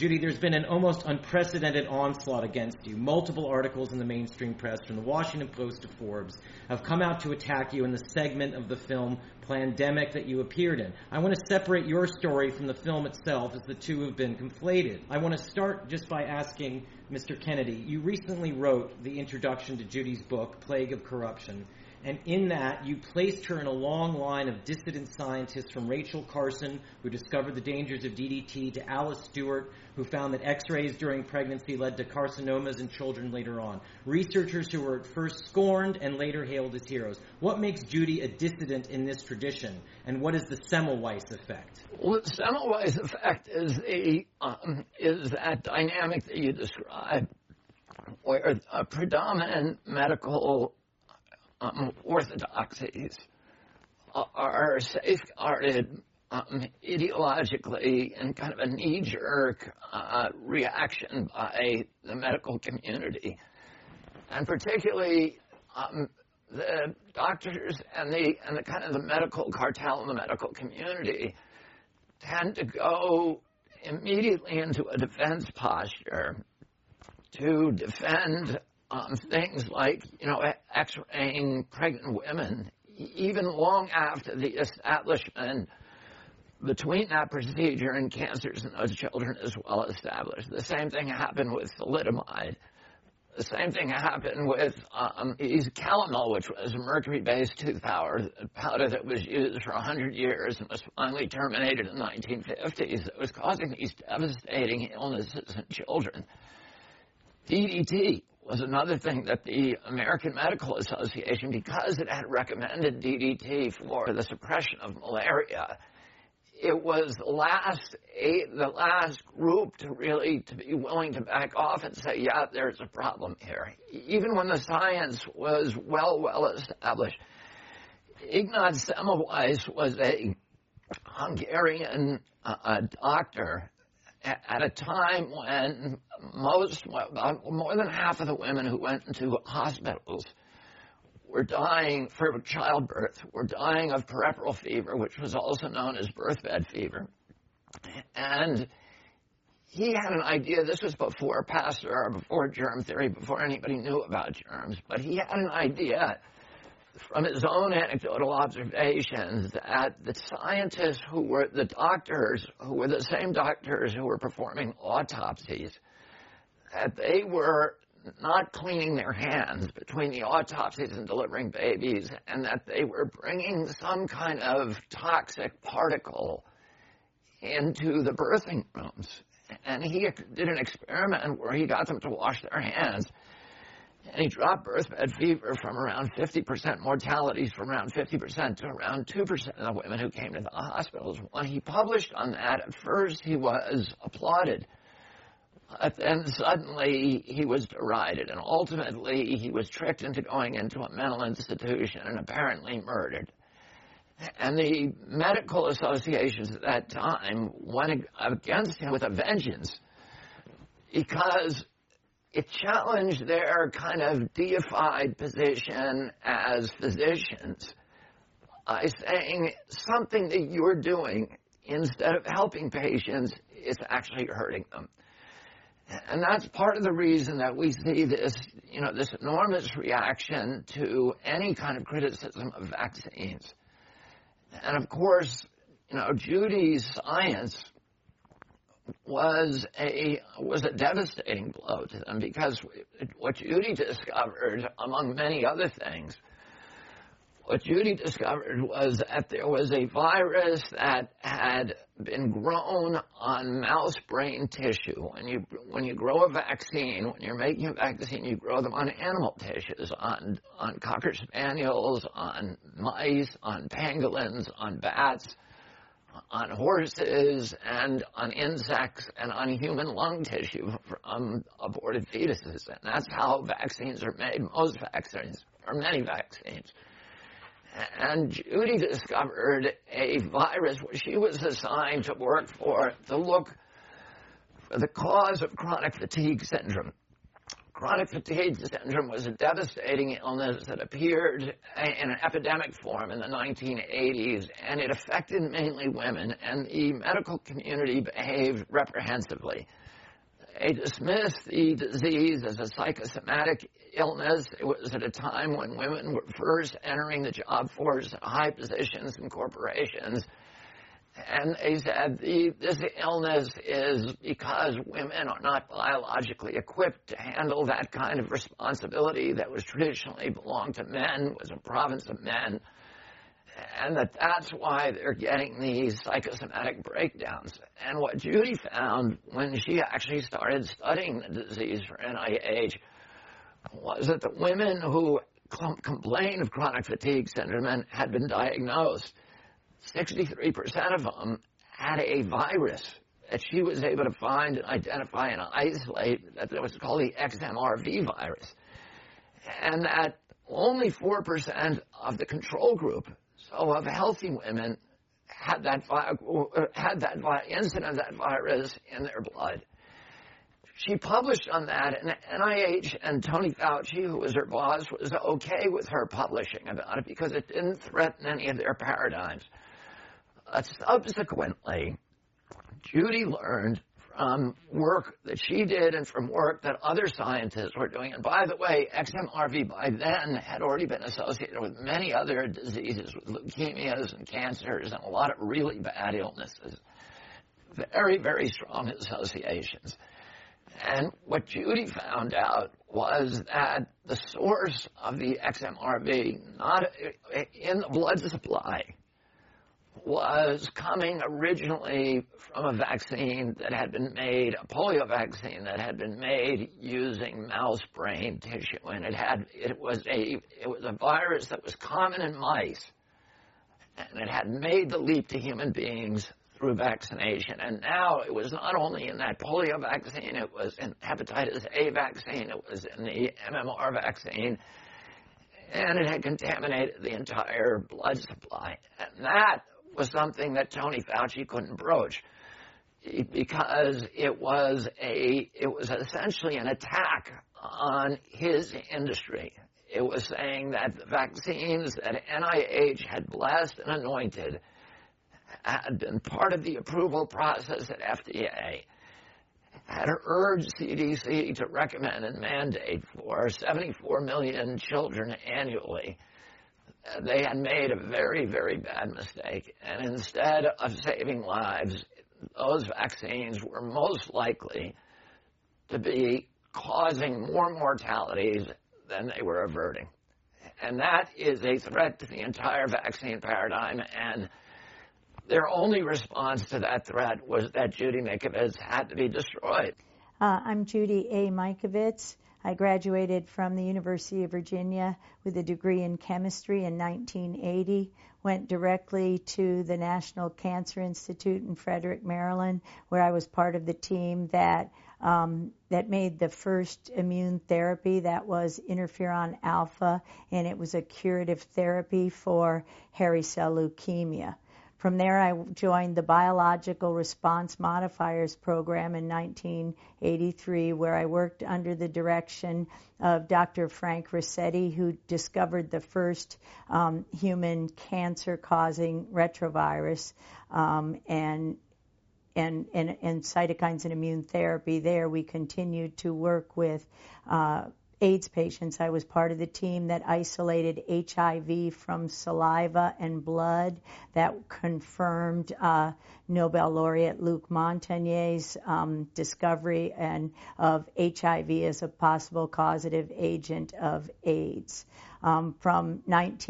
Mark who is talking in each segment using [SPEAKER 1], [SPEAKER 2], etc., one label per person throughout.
[SPEAKER 1] Judy, there's been an almost unprecedented onslaught against you. Multiple articles in the mainstream press, from the Washington Post to Forbes, have come out to attack you in the segment of the film Plandemic that you appeared in. I want to separate your story from the film itself, as the two have been conflated. I want to start just by asking Mr. Kennedy, you recently wrote the introduction to Judy's book, Plague of Corruption. And in that, you placed her in a long line of dissident scientists, from Rachel Carson, who discovered the dangers of DDT, to Alice Stewart, who found that X-rays during pregnancy led to carcinomas in children later on. Researchers who were at first scorned and later hailed as heroes. What makes Judy a dissident in this tradition, and what is the Semmelweis effect?
[SPEAKER 2] Well, the Semmelweis effect is that dynamic that you described, where a predominant medical orthodoxies are safeguarded ideologically in kind of a knee-jerk reaction by the medical community, and particularly the doctors and the kind of the medical cartel in the medical community tend to go immediately into a defense posture to defend things like, X-raying pregnant women, even long after the establishment between that procedure and cancers in those children is well established. The same thing happened with thalidomide. The same thing happened with calomel, which was a mercury-based tooth powder that was used for 100 years and was finally terminated in the 1950s. It was causing these devastating illnesses in children. DDT was another thing that the American Medical Association, because it had recommended DDT for the suppression of malaria, it was the last group to be willing to back off and say, yeah, there's a problem here, even when the science was well established. Ignaz Semmelweis was a Hungarian doctor at a time when more than half of the women who went into hospitals were dying for childbirth, were dying of puerperal fever, which was also known as birthbed fever. And he had an idea. This was before Pasteur, before germ theory, before anybody knew about germs. But he had an idea from his own anecdotal observations that the scientists who were the doctors, who were the same doctors who were performing autopsies, that they were not cleaning their hands between the autopsies and delivering babies, and that they were bringing some kind of toxic particle into the birthing rooms. And he did an experiment where he got them to wash their hands, and he dropped birthbed fever from around 50%, mortalities from around 50% to around 2% of the women who came to the hospitals. When he published on that, at first he was applauded. But then suddenly he was derided, and ultimately he was tricked into going into a mental institution and apparently murdered. And the medical associations at that time went against him with a vengeance, because it challenged their kind of deified position as physicians by saying something that you're doing, instead of helping patients, is actually hurting them. And that's part of the reason that we see this, this enormous reaction to any kind of criticism of vaccines. And of course, Judy's science was a devastating blow to them, because what Judy discovered, among many other things, what Judy discovered was that there was a virus that had been grown on mouse brain tissue. When you grow a vaccine, when you're making a vaccine, you grow them on animal tissues, on cocker spaniels, on mice, on pangolins, on bats, on horses, and on insects, and on human lung tissue from aborted fetuses. And that's how vaccines are made, most vaccines, or many vaccines. And Judy discovered a virus where she was assigned to work to look for the cause of chronic fatigue syndrome. Chronic fatigue syndrome was a devastating illness that appeared in an epidemic form in the 1980s, and it affected mainly women, and the medical community behaved reprehensively. They dismissed the disease as a psychosomatic illness. It was at a time when women were first entering the job force at high positions in corporations. And they said this illness is because women are not biologically equipped to handle that kind of responsibility that was traditionally belonged to men, was a province of men, and that's why they're getting these psychosomatic breakdowns. And what Judy found when she actually started studying the disease for NIH was that the women who complained of chronic fatigue syndrome and had been diagnosed, 63% of them had a virus that she was able to find and identify and isolate that was called the XMRV virus. And that only 4% of the control group, so of healthy women, had that incident of that virus in their blood. She published on that, and NIH and Tony Fauci, who was her boss, was okay with her publishing about it because it didn't threaten any of their paradigms. Subsequently, Judy learned from work that she did and from work that other scientists were doing. And by the way, XMRV by then had already been associated with many other diseases, with leukemias and cancers and a lot of really bad illnesses. Very, very strong associations. And what Judy found out was that the source of the XMRV, not in the blood supply, was coming originally from a vaccine that had been made, a polio vaccine that had been made using mouse brain tissue, and it was a virus that was common in mice, and it had made the leap to human beings through vaccination. And now it was not only in that polio vaccine, it was in hepatitis A vaccine, it was in the MMR vaccine, and it had contaminated the entire blood supply. And that was something that Tony Fauci couldn't broach because it was essentially an attack on his industry. It was saying that the vaccines that NIH had blessed and anointed had been part of the approval process at FDA, had urged CDC to recommend and mandate for 74 million children annually. They had made a very, very bad mistake. And instead of saving lives, those vaccines were most likely to be causing more mortalities than they were averting. And that is a threat to the entire vaccine paradigm. And their only response to that threat was that Judy Mikovits had to be destroyed.
[SPEAKER 3] I'm Judy A. Mikovits. I graduated from the University of Virginia with a degree in chemistry in 1980, went directly to the National Cancer Institute in Frederick, Maryland, where I was part of the team that made the first immune therapy that was interferon alpha, and it was a curative therapy for hairy cell leukemia. From there, I joined the Biological Response Modifiers program in 1983, where I worked under the direction of Dr. Frank Rossetti, who discovered the first human cancer-causing retrovirus and cytokines and immune therapy. There, we continued to work with AIDS patients. I was part of the team that isolated HIV from saliva and blood, that confirmed Nobel laureate Luc Montagnier's discovery of HIV as a possible causative agent of AIDS. From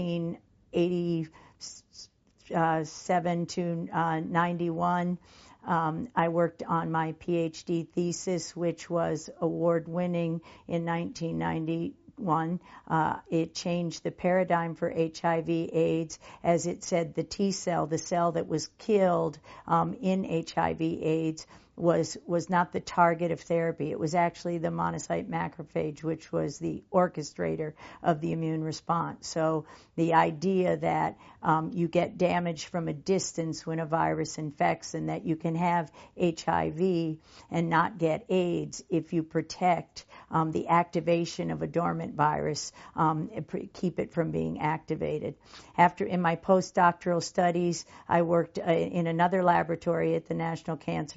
[SPEAKER 3] 1987 to 91, I worked on my PhD thesis, which was award-winning in 1991. It changed the paradigm for HIV/AIDS, as it said the T cell, the cell that was killed in HIV/AIDS, was not the target of therapy. It was actually the monocyte macrophage, which was the orchestrator of the immune response. So the idea that you get damage from a distance when a virus infects, and that you can have HIV and not get AIDS if you protect the activation of a dormant virus, keep it from being activated. In my postdoctoral studies, I worked in another laboratory at the National Cancer Institute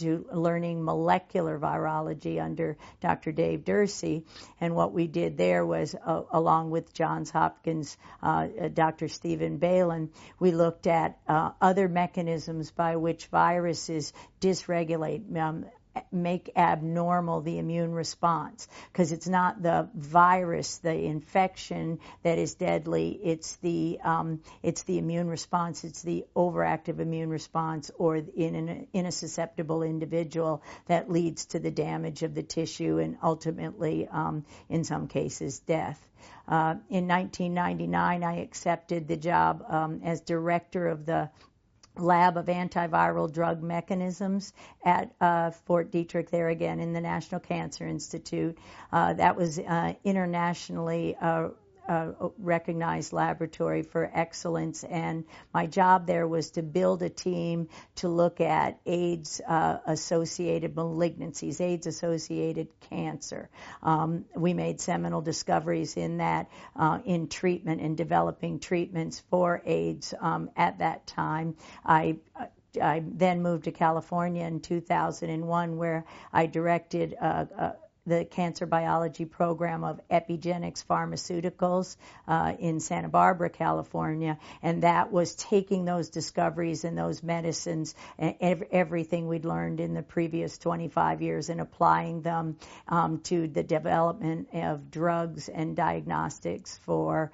[SPEAKER 3] into learning molecular virology under Dr. Dave Dursey. And what we did there was, along with Johns Hopkins, Dr. Stephen Balin, we looked at other mechanisms by which viruses dysregulate, make abnormal the immune response, because it's not the virus, the infection that is deadly. It's the immune response. It's the overactive immune response, or in a susceptible individual, that leads to the damage of the tissue and ultimately, in some cases, death. In 1999, I accepted the job as director of the Lab of Antiviral Drug Mechanisms at Fort Detrick, there again in the National Cancer Institute. That was internationally recognized laboratory for excellence, and my job there was to build a team to look at AIDS-associated malignancies, AIDS-associated cancer. We made seminal discoveries in that, in treatment and developing treatments for AIDS at that time. I then moved to California in 2001, where I directed the cancer biology program of Epigenics Pharmaceuticals in Santa Barbara, California, and that was taking those discoveries and those medicines and everything we'd learned in the previous 25 years and applying them to the development of drugs and diagnostics for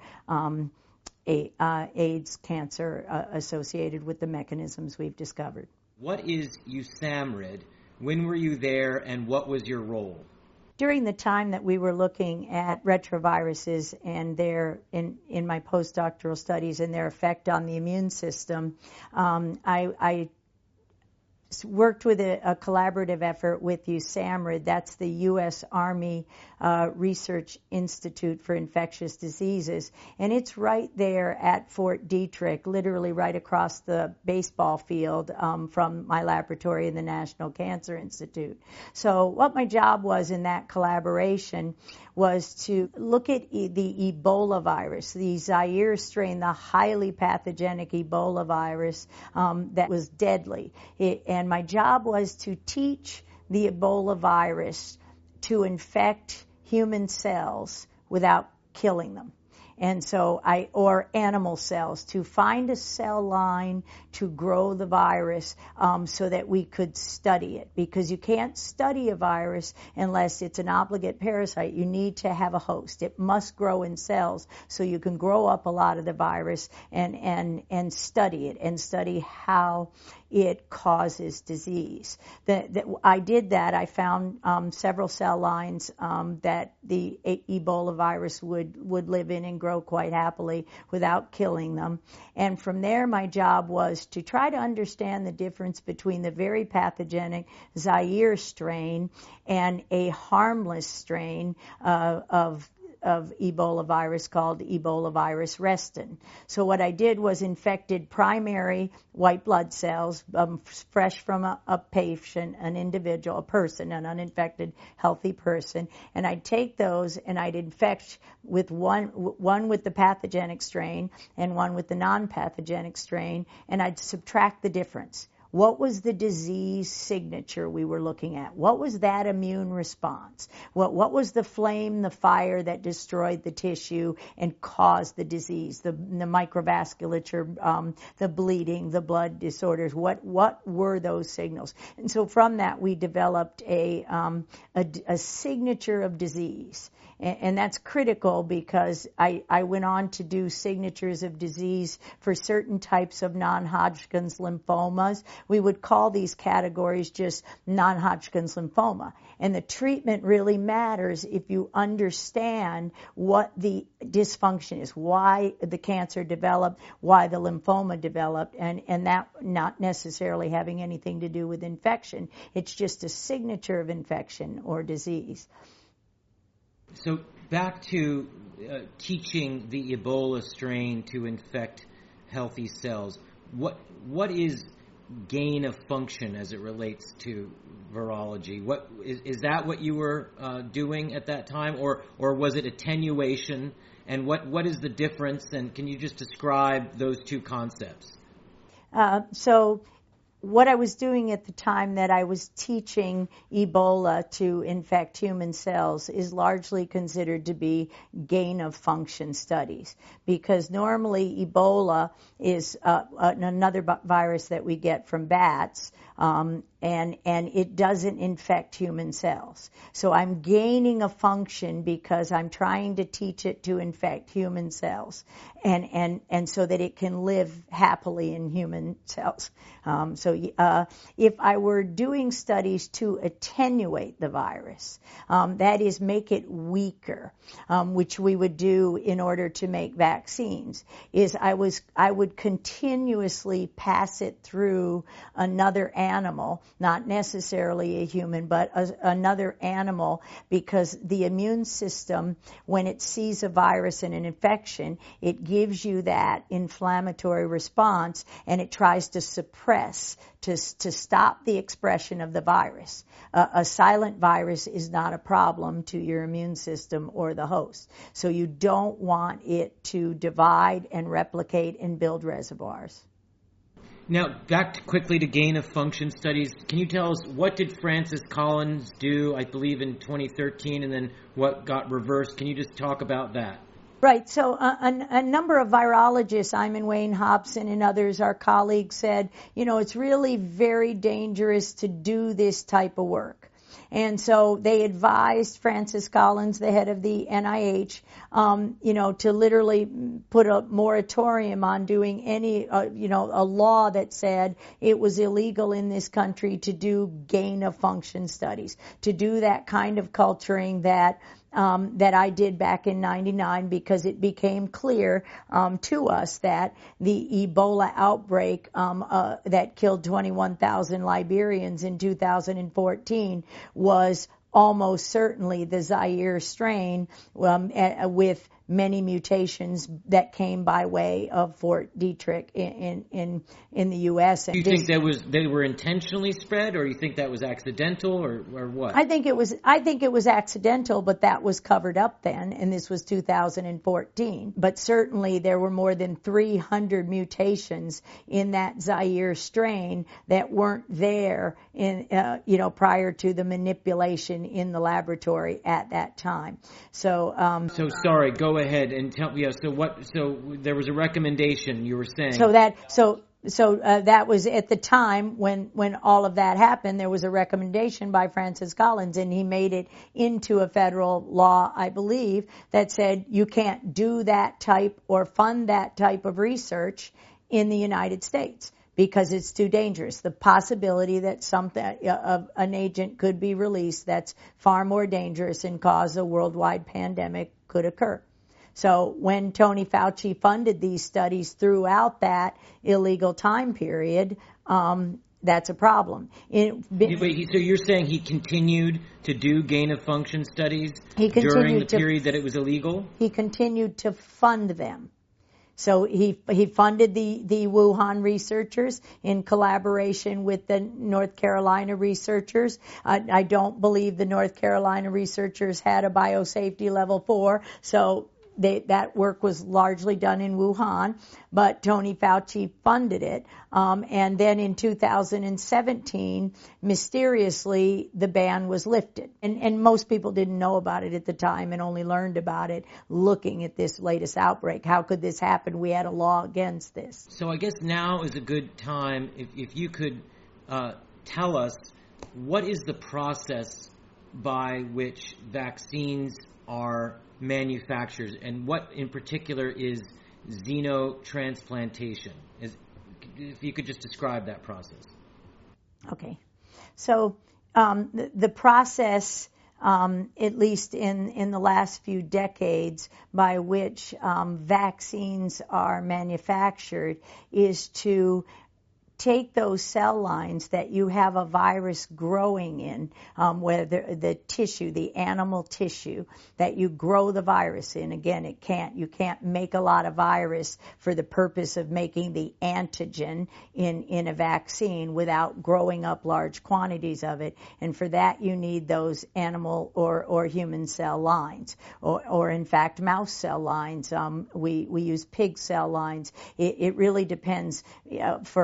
[SPEAKER 3] AIDS cancer associated with the mechanisms we've discovered.
[SPEAKER 1] What is USAMRIID? When were you there, and what was your role?
[SPEAKER 3] During the time that we were looking at retroviruses and their, in my postdoctoral studies, and their effect on the immune system, I worked with a collaborative effort with USAMRIID. That's the U.S. Army Research Institute for Infectious Diseases, and it's right there at Fort Detrick, literally right across the baseball field from my laboratory in the National Cancer Institute. So what my job was in that collaboration was to look at the Ebola virus, the Zaire strain, the highly pathogenic Ebola virus that was deadly. And my job was to teach the Ebola virus to infect human cells without killing them. And so or animal cells, to find a cell line to grow the virus so that we could study it. Because you can't study a virus unless it's an obligate parasite. You need to have a host. It must grow in cells so you can grow up a lot of the virus and study it and study how it causes disease. I did that. I found several cell lines that the Ebola virus would live in and grow quite happily without killing them. And from there, my job was to try to understand the difference between the very pathogenic Zaire strain and a harmless strain of Ebola virus called Ebola virus restin. So what I did was infected primary white blood cells, fresh from a patient, an individual, a person, an uninfected, healthy person, and I'd take those and I'd infect with one with the pathogenic strain and one with the non-pathogenic strain, and I'd subtract the difference. What was the disease signature we were looking at? What was that immune response? What was the flame, the fire that destroyed the tissue and caused the disease, the microvasculature, the bleeding, the blood disorders? What were those signals? And so from that, we developed a signature of disease. And that's critical because I went on to do signatures of disease for certain types of non-Hodgkin's lymphomas. We would call these categories just non-Hodgkin's lymphoma. And the treatment really matters if you understand what the dysfunction is, why the cancer developed, why the lymphoma developed, and that not necessarily having anything to do with infection. It's just a signature of infection or disease.
[SPEAKER 1] So back to teaching the Ebola strain to infect healthy cells. What is gain of function as it relates to virology? What is that what you were doing at that time, or was it attenuation? And what is the difference? And can you just describe those two concepts?
[SPEAKER 3] So what I was doing at the time that I was teaching Ebola to infect human cells is largely considered to be gain-of-function studies, because normally Ebola is another virus that we get from bats, and it doesn't infect human cells. So I'm gaining a function because I'm trying to teach it to infect human cells, and so that it can live happily in human cells. If I were doing studies to attenuate the virus, that is, make it weaker, which we would do in order to make vaccines, is I would continuously pass it through another animal, not necessarily a human, but another animal, because the immune system, when it sees a virus and an infection, it gives you that inflammatory response, and it tries to suppress, to stop the expression of the virus. A silent virus is not a problem to your immune system or the host. So you don't want it to divide and replicate and build reservoirs.
[SPEAKER 1] Now, back quickly to gain-of-function studies. Can you tell us, what did Francis Collins do, I believe, in 2013, and then what got reversed? Can you just talk about that?
[SPEAKER 3] Right. So a number of virologists, Simon Wayne Hobson and others, our colleagues, said, it's really very dangerous to do this type of work. And so they advised Francis Collins, the head of the NIH, to literally put a moratorium on doing any, a law that said it was illegal in this country to do gain-of-function studies, to do that kind of culturing that I did back in '99, because it became clear to us that the Ebola outbreak that killed 21,000 Liberians in 2014 was almost certainly the Zaire strain, with many mutations that came by way of Fort Detrick in the U.S.
[SPEAKER 1] Do you think they were intentionally spread, or you think that was accidental, or what?
[SPEAKER 3] I think it was accidental, but that was covered up then, and this was 2014. But certainly there were more than 300 mutations in that Zaire strain that weren't there prior to the manipulation in the laboratory at that time. So
[SPEAKER 1] sorry, go ahead and tell me. So there was a recommendation, you were saying.
[SPEAKER 3] So that was at the time when all of that happened. There was a recommendation by Francis Collins, and he made it into a federal law, I believe, that said you can't do that type or fund that type of research in the United States, because it's too dangerous. The possibility that an agent could be released that's far more dangerous and cause a worldwide pandemic could occur. So when Tony Fauci funded these studies throughout that illegal time period, that's a problem. So
[SPEAKER 1] you're saying he continued to do gain-of-function studies during the period that it was illegal?
[SPEAKER 3] He continued to fund them. So he funded the Wuhan researchers in collaboration with the North Carolina researchers. I don't believe the North Carolina researchers had a biosafety level 4, so that work was largely done in Wuhan, but Tony Fauci funded it. And then in 2017, mysteriously, the ban was lifted. And most people didn't know about it at the time and only learned about it looking at this latest outbreak. How could this happen? We had a law against this.
[SPEAKER 1] So I guess now is a good time, if you could tell us, what is the process by which vaccines are manufactured, and what in particular is xenotransplantation? If you could just describe that process.
[SPEAKER 3] Okay. So the process, at least in the last few decades, by which vaccines are manufactured is to take those cell lines that you have a virus growing in, whether the tissue, the animal tissue that you grow the virus in. Again, you can't make a lot of virus for the purpose of making the antigen in a vaccine without growing up large quantities of it. And for that, you need those animal or human cell lines, or in fact, mouse cell lines. We use pig cell lines. It really depends. For most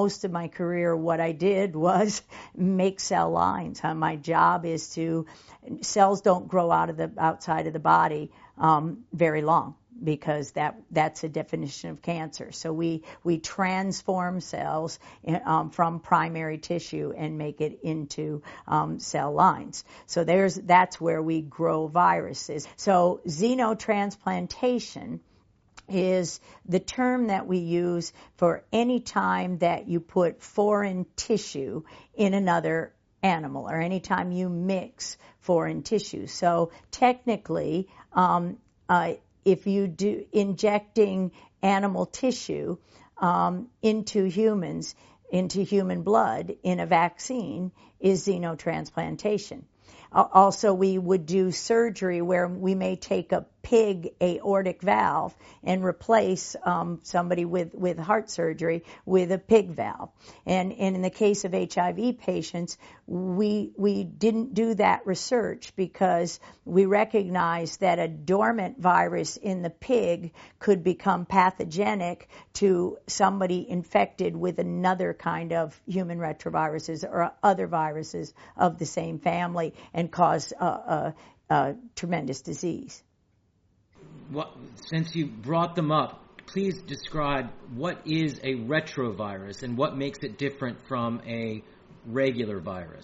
[SPEAKER 3] most of my career, what I did was make cell lines. My job is cells don't grow outside of the body very long, because that's a definition of cancer. So we transform cells from primary tissue and make it into cell lines. So that's where we grow viruses. So xenotransplantation is the term that we use for any time that you put foreign tissue in another animal, or any time you mix foreign tissue. So technically, if you do injecting animal tissue into humans, into human blood in a vaccine, is xenotransplantation. Also, we would do surgery where we may take a pig aortic valve and replace somebody with heart surgery with a pig valve. And in the case of HIV patients, we didn't do that research because we recognized that a dormant virus in the pig could become pathogenic to somebody infected with another kind of human retroviruses or other viruses of the same family and cause tremendous disease.
[SPEAKER 1] Since you brought them up, please describe what is a retrovirus and what makes it different from a regular virus.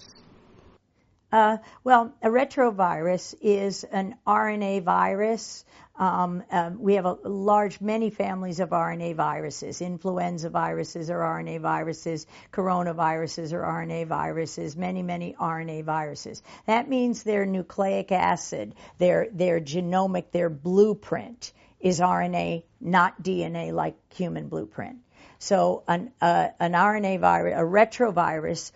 [SPEAKER 3] Well, a retrovirus is an RNA virus. We have many families of RNA viruses. Influenza viruses are RNA viruses. Coronaviruses are RNA viruses. Many, many RNA viruses. That means their nucleic acid, their genomic, their blueprint is RNA, not DNA like human blueprint. So an RNA virus, a retrovirus,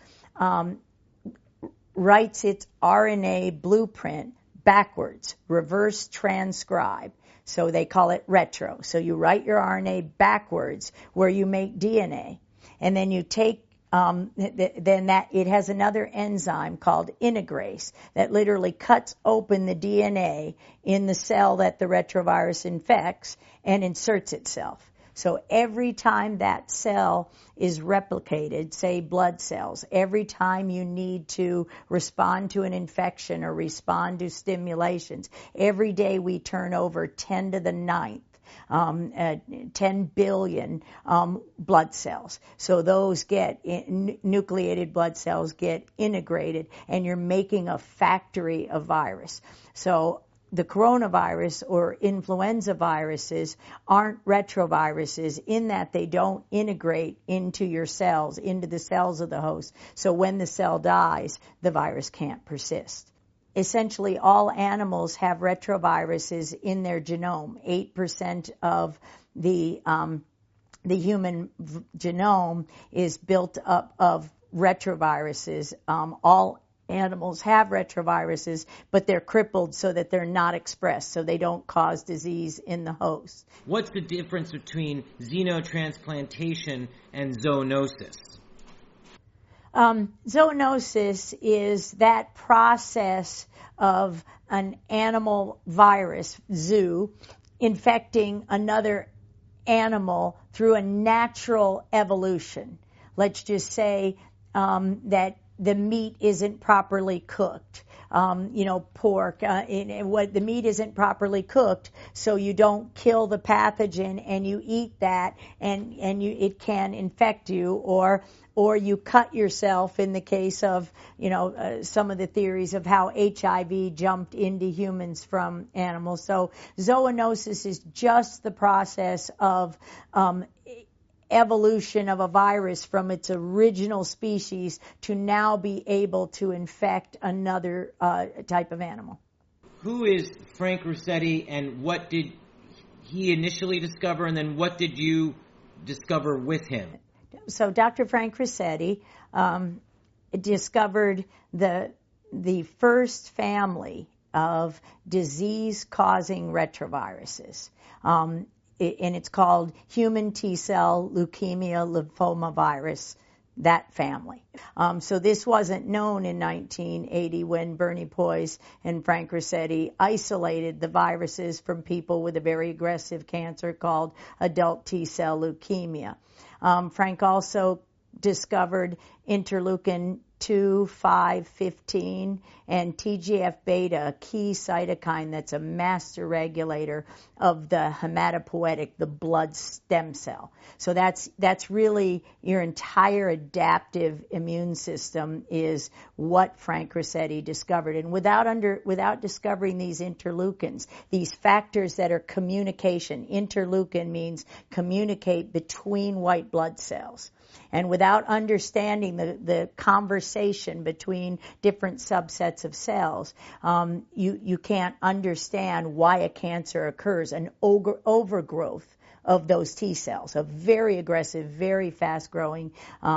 [SPEAKER 3] writes its RNA blueprint backwards, reverse transcribe. So they call it retro. So you write your RNA backwards where you make DNA. And then you take, it has another enzyme called integrase that literally cuts open the DNA in the cell that the retrovirus infects and inserts itself. So every time that cell is replicated, say blood cells, every time you need to respond to an infection or respond to stimulations, every day we turn over 10 to the 9th. 10 billion blood cells. So those nucleated blood cells get integrated, and you're making a factory of virus. So the coronavirus or influenza viruses aren't retroviruses in that they don't integrate into your cells, into the cells of the host. So when the cell dies, the virus can't persist. Essentially, all animals have retroviruses in their genome. 8% of the human genome is built up of retroviruses. All animals have retroviruses, but they're crippled so that they're not expressed, so they don't cause disease in the host.
[SPEAKER 1] What's the difference between xenotransplantation and zoonosis?
[SPEAKER 3] Zoonosis is that process of an animal virus, zoo, infecting another animal through a natural evolution. Let's just say that the meat isn't properly cooked. Pork, the meat isn't properly cooked, so you don't kill the pathogen and you eat that, and it can infect you, or you cut yourself in the case of, some of the theories of how HIV jumped into humans from animals. So zoonosis is just the process of evolution of a virus from its original species to now be able to infect another type of animal.
[SPEAKER 1] Who is Frank Ruscetti, and what did he initially discover, and then what did you discover with him?
[SPEAKER 3] So Dr. Frank Ruscetti discovered the first family of disease-causing retroviruses. And it's called human T-cell leukemia lymphoma virus, that family. So this wasn't known in 1980 when Bernie Poise and Frank Ruscetti isolated the viruses from people with a very aggressive cancer called adult T-cell leukemia. Frank also discovered interleukin 2, 5, 15, and TGF-beta, a key cytokine that's a master regulator of the hematopoietic, the blood stem cell. So that's really your entire adaptive immune system is what Frank Ruscetti discovered. And without discovering these interleukins, these factors that are communication, interleukin means communicate between white blood cells. And without understanding the conversation between different subsets of cells, you can't understand why a cancer occurs, an overgrowth of those T cells, a very aggressive, very fast-growing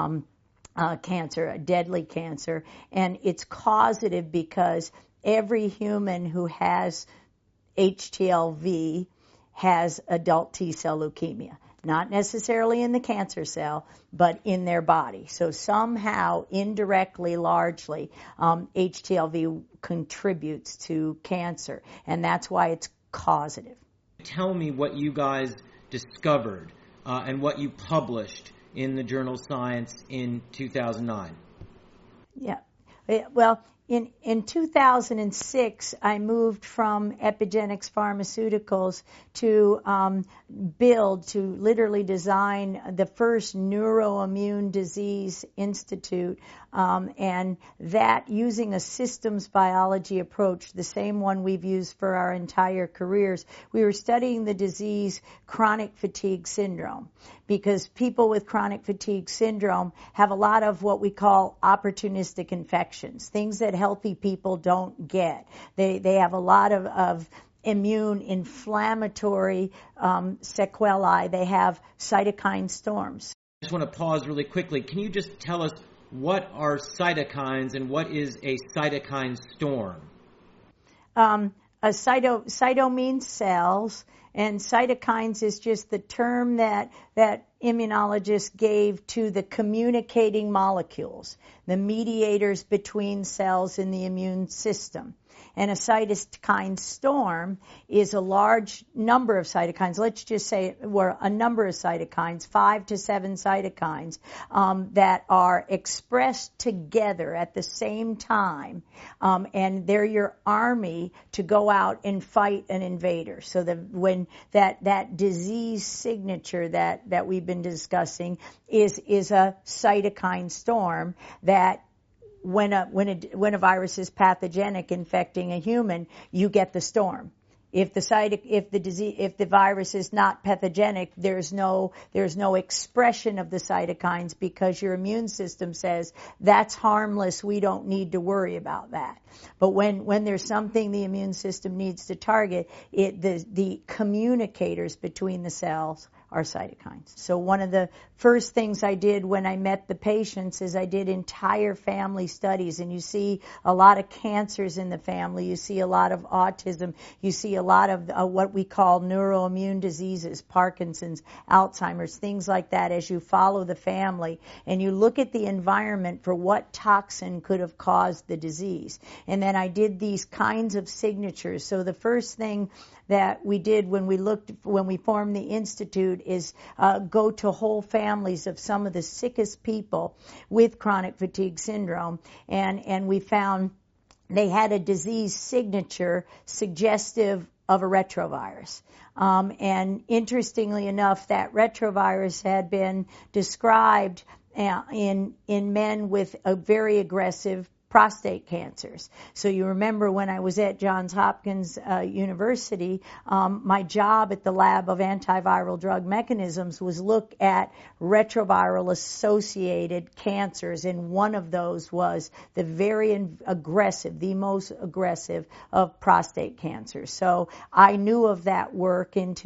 [SPEAKER 3] cancer, a deadly cancer. And it's causative because every human who has HTLV has adult T-cell leukemia. Not necessarily in the cancer cell, but in their body. So somehow, indirectly, largely, HTLV contributes to cancer, and that's why it's causative.
[SPEAKER 1] Tell me what you guys discovered and what you published in the journal Science in 2009.
[SPEAKER 3] Yeah. Well, in 2006, I moved from Epigenics Pharmaceuticals to literally design the first neuroimmune disease institute, and that using a systems biology approach, the same one we've used for our entire careers. We were studying the disease chronic fatigue syndrome, because people with chronic fatigue syndrome have a lot of what we call opportunistic infections, things that healthy people don't get. They have a lot of immune inflammatory sequelae. They have cytokine storms.
[SPEAKER 1] I just want to pause really quickly. Can you just tell us what are cytokines and what is a cytokine storm?
[SPEAKER 3] Cyto means cells, and cytokines is just the term that immunologists gave to the communicating molecules, the mediators between cells in the immune system. And a cytokine storm is a large number of cytokines. Let's just say a number of cytokines, 5 to 7 cytokines, that are expressed together at the same time. And they're your army to go out and fight an invader. So when that disease signature that we've been discussing is a cytokine storm that when a virus is pathogenic infecting a human, you get the storm. If the virus is not pathogenic, there's no expression of the cytokines because your immune system says that's harmless. We don't need to worry about that. But when there's something the immune system needs to target, the communicators between the cells are cytokines. So one of the first things I did when I met the patients is I did entire family studies, and you see a lot of cancers in the family, you see a lot of autism, you see a lot of what we call neuroimmune diseases, Parkinson's, Alzheimer's, things like that as you follow the family, and you look at the environment for what toxin could have caused the disease. And then I did these kinds of signatures. So the first thing that we did when we formed the institute is go to whole families of some of the sickest people with chronic fatigue syndrome, and we found they had a disease signature suggestive of a retrovirus. And interestingly enough, that retrovirus had been described in men with a very aggressive prostate cancers. So you remember when I was at Johns Hopkins University, my job at the lab of antiviral drug mechanisms was look at retroviral associated cancers, and one of those was the very aggressive, the most aggressive of prostate cancers. So I knew of that work in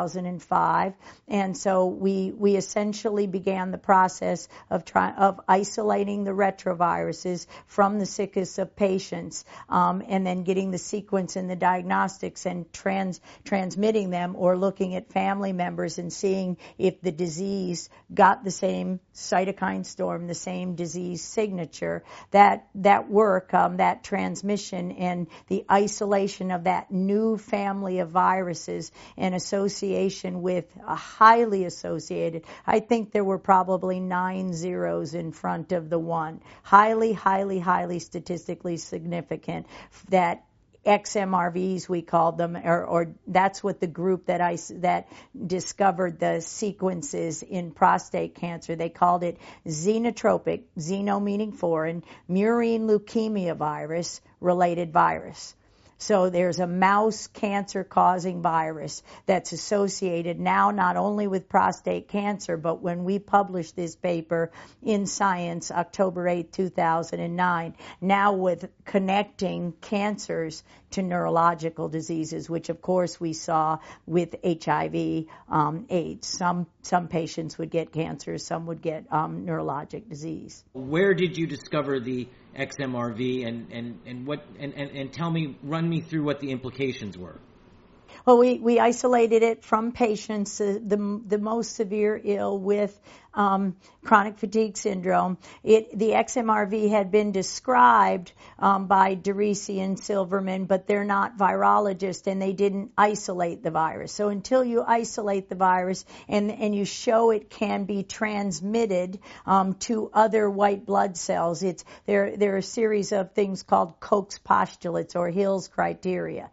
[SPEAKER 3] 2005, and so we essentially began the process of isolating the retroviruses from the the sickest of patients, and then getting the sequence and the diagnostics and transmitting them, or looking at family members and seeing if the disease got the same cytokine storm, the same disease signature. That work, that transmission and the isolation of that new family of viruses and association with a highly associated, I think there were probably 9 zeros in front of the one. Highly, highly, highly statistically significant. That XMRVs, we called them, or that's what the group that discovered the sequences in prostate cancer. They called it xenotropic, xeno meaning foreign, murine leukemia virus related virus. So there's a mouse cancer-causing virus that's associated now not only with prostate cancer, but when we published this paper in Science, October 8, 2009, now with connecting cancers to neurological diseases, which of course we saw with HIV, AIDS. Some patients would get cancer, some would get neurologic disease.
[SPEAKER 1] Where did you discover the XMRV, and tell me, run me through what the implications were?
[SPEAKER 3] Well, we isolated it from patients, the most severe ill with chronic fatigue syndrome. The XMRV had been described by DeRisi and Silverman, but they're not virologists, and they didn't isolate the virus. So until you isolate the virus and you show it can be transmitted to other white blood cells, there are a series of things called Koch's postulates or Hill's criteria.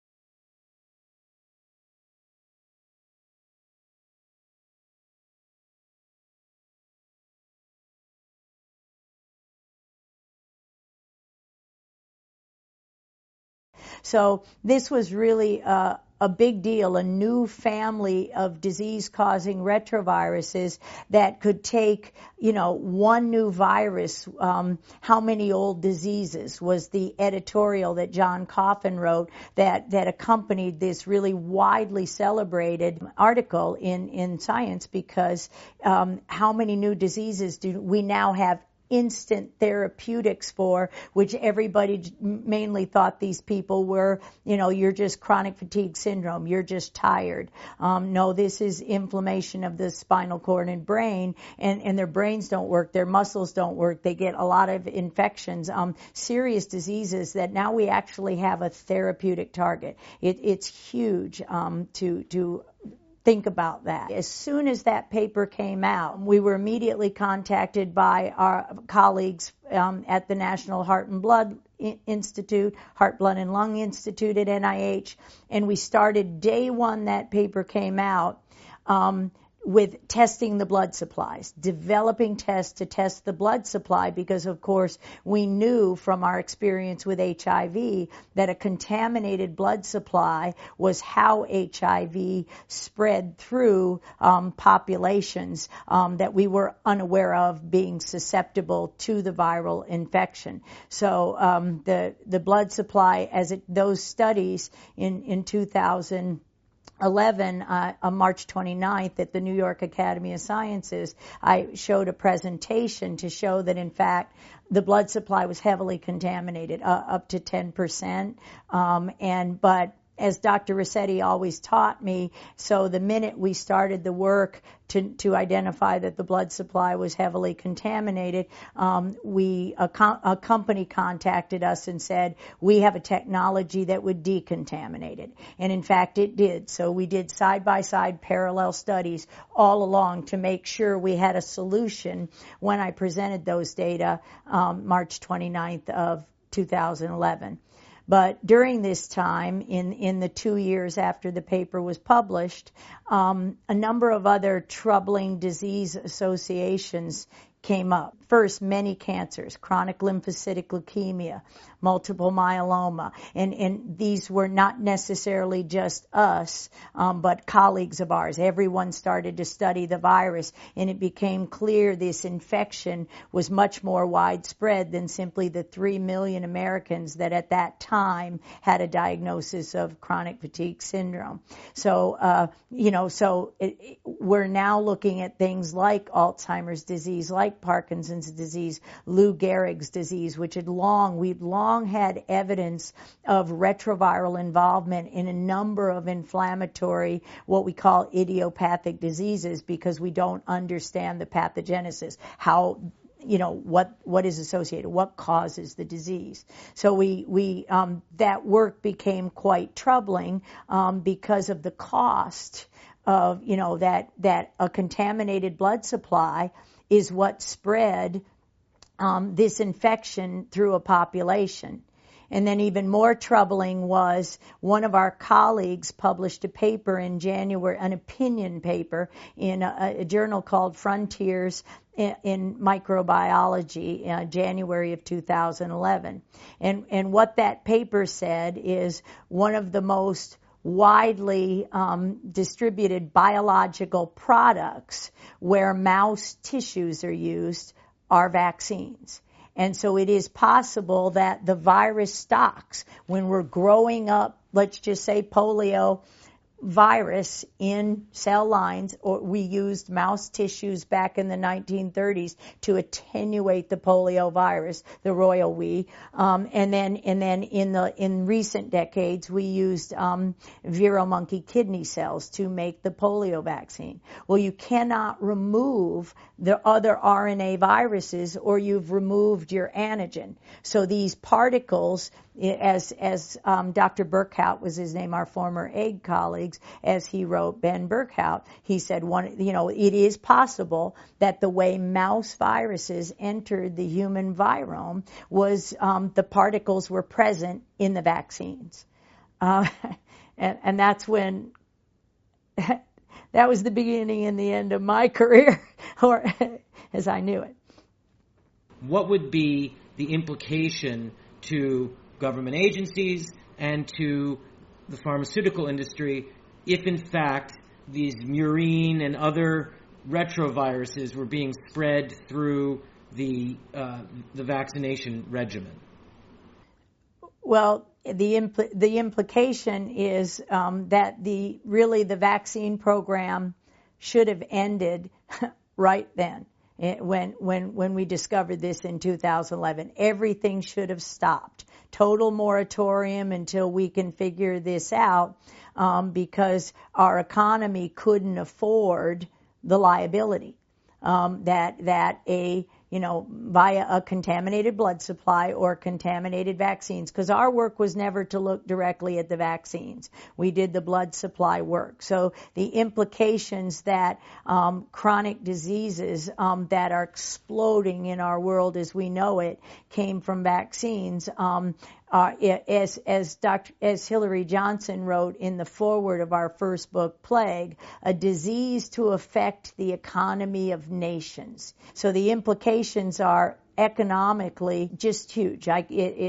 [SPEAKER 3] So this was really a big deal, a new family of disease-causing retroviruses that could take, one new virus. How many old diseases was the editorial that John Coffin wrote that accompanied this really widely celebrated article in Science, because how many new diseases do we now have instant therapeutics for, which everybody mainly thought these people were, you're just chronic fatigue syndrome, you're just tired. No, this is inflammation of the spinal cord and brain, and their brains don't work, their muscles don't work, they get a lot of infections, serious diseases that now we actually have a therapeutic target. It's huge to think about that. As soon as that paper came out, we were immediately contacted by our colleagues at the National Heart and Blood Institute, Heart, Blood, and Lung Institute at NIH, and we started day one that paper came out with testing the blood supplies, developing tests to test the blood supply, because of course we knew from our experience with HIV that a contaminated blood supply was how HIV spread through populations that we were unaware of being susceptible to the viral infection. So the blood supply, those studies in 2011, on March 29th at the New York Academy of Sciences, I showed a presentation to show that, in fact, the blood supply was heavily contaminated, up to 10%. But as Dr. Rossetti always taught me, so the minute we started the work to identify that the blood supply was heavily contaminated, a company contacted us and said, we have a technology that would decontaminate it. And in fact, it did. So we did side-by-side parallel studies all along to make sure we had a solution when I presented those data March 29th of 2011. But during this time, in the 2 years after the paper was published, a number of other troubling disease associations came up. First, many cancers, chronic lymphocytic leukemia, multiple myeloma, and these were not necessarily just us, but colleagues of ours. Everyone started to study the virus, and it became clear this infection was much more widespread than simply the 3 million Americans that at that time had a diagnosis of chronic fatigue syndrome. So, we're now looking at things like Alzheimer's disease, like like Parkinson's disease, Lou Gehrig's disease, which we'd long had evidence of retroviral involvement in a number of inflammatory, what we call idiopathic diseases, because we don't understand the pathogenesis, how, what is associated, what causes the disease. So that work became quite troubling because of the cost of, that a contaminated blood supply is what spread this infection through a population. And then even more troubling was one of our colleagues published a paper in January, an opinion paper in a journal called Frontiers in Microbiology, January of 2011. And what that paper said is one of the most widely distributed biological products where mouse tissues are used are vaccines. And so it is possible that the virus stocks, when we're growing up, let's just say polio virus in cell lines, or we used mouse tissues back in the 1930s to attenuate the polio virus, the royal we, and then in recent decades we used vero monkey kidney cells to make the polio vaccine. Well, you cannot remove the other RNA viruses, or you've removed your antigen. So these particles, as Dr. Burkhout was his name, our former egg colleagues, as he wrote, Ben Burkhout, he said, it is possible that the way mouse viruses entered the human virome was the particles were present in the vaccines. And that's when that was the beginning and the end of my career, or as I knew it.
[SPEAKER 1] What would be the implication to government agencies and to the pharmaceutical industry if, in fact, these murine and other retroviruses were being spread through the vaccination regimen?
[SPEAKER 3] Well, the implication is that the vaccine program should have ended right then. When we discovered this in 2011, everything should have stopped. Total moratorium until we can figure this out, because our economy couldn't afford the liability via a contaminated blood supply or contaminated vaccines, because our work was never to look directly at the vaccines. We did the blood supply work. So the implications that chronic diseases that are exploding in our world as we know it came from vaccines. As Hillary Johnson wrote in the foreword of our first book, Plague, a disease to affect the economy of nations. So the implications are economically just huge. I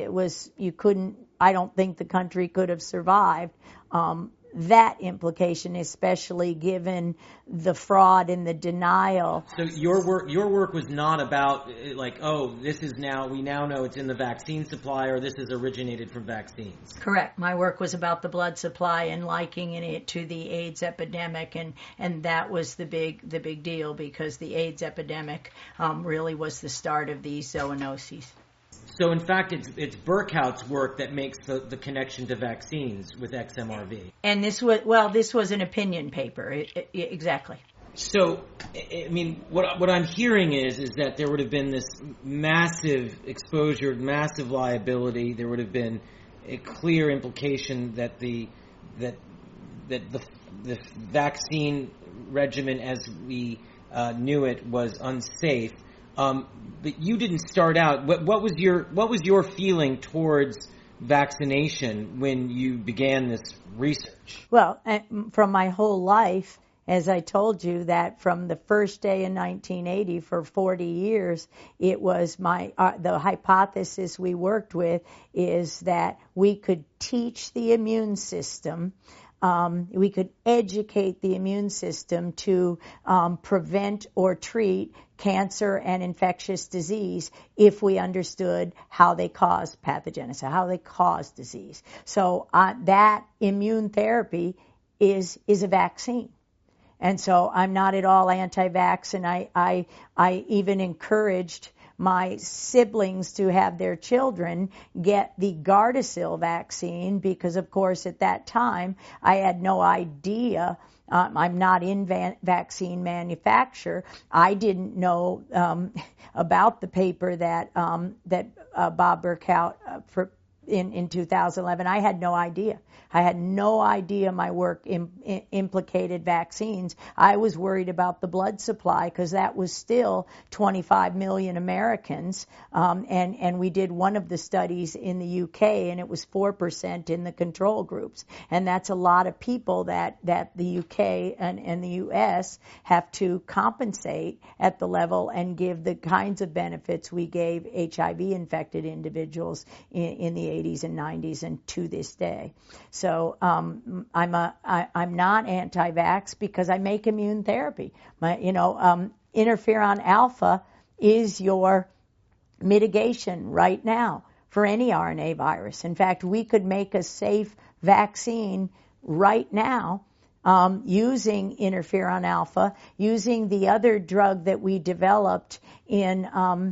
[SPEAKER 3] don't think the country could have survived that implication, especially given the fraud and the denial.
[SPEAKER 1] So your work was not about we now know it's in the vaccine supply, or this is originated from vaccines.
[SPEAKER 3] Correct. My work was about the blood supply and likening it to the AIDS epidemic, and that was the big deal, because the AIDS epidemic really was the start of these zoonoses.
[SPEAKER 1] So, in fact, it's Burkhout's work that makes the connection to vaccines with XMRV.
[SPEAKER 3] And this was an opinion paper, exactly.
[SPEAKER 1] So, I mean, what I'm hearing is that there would have been this massive exposure, massive liability. There would have been a clear implication that the vaccine regimen as we knew it was unsafe. But you didn't start out. What was your feeling towards vaccination when you began this research?
[SPEAKER 3] Well, from my whole life, as I told you, that from the first day in 1980 for 40 years, it was the hypothesis we worked with is that we could teach the immune system. We could educate the immune system to prevent or treat cancer and infectious disease if we understood how they cause pathogenesis, how they cause disease. So that immune therapy is a vaccine. And so I'm not at all anti-vax, and I even encouraged my siblings to have their children get the Gardasil vaccine because, of course, at that time I had no idea. I'm not in vaccine manufacture. I didn't know about the paper that Bob Burkout in 2011. I had no idea. I had no idea my work implicated vaccines. I was worried about the blood supply because that was still 25 million Americans. And we did one of the studies in the UK, and it was 4% in the control groups. And that's a lot of people that the UK and the US have to compensate at the level and give the kinds of benefits we gave HIV-infected individuals in the 80s and 90s and to this day. So I'm not anti-vax because I make immune therapy. Interferon alpha is your mitigation right now for any RNA virus. In fact, we could make a safe vaccine right now using interferon alpha, using the other drug that we developed in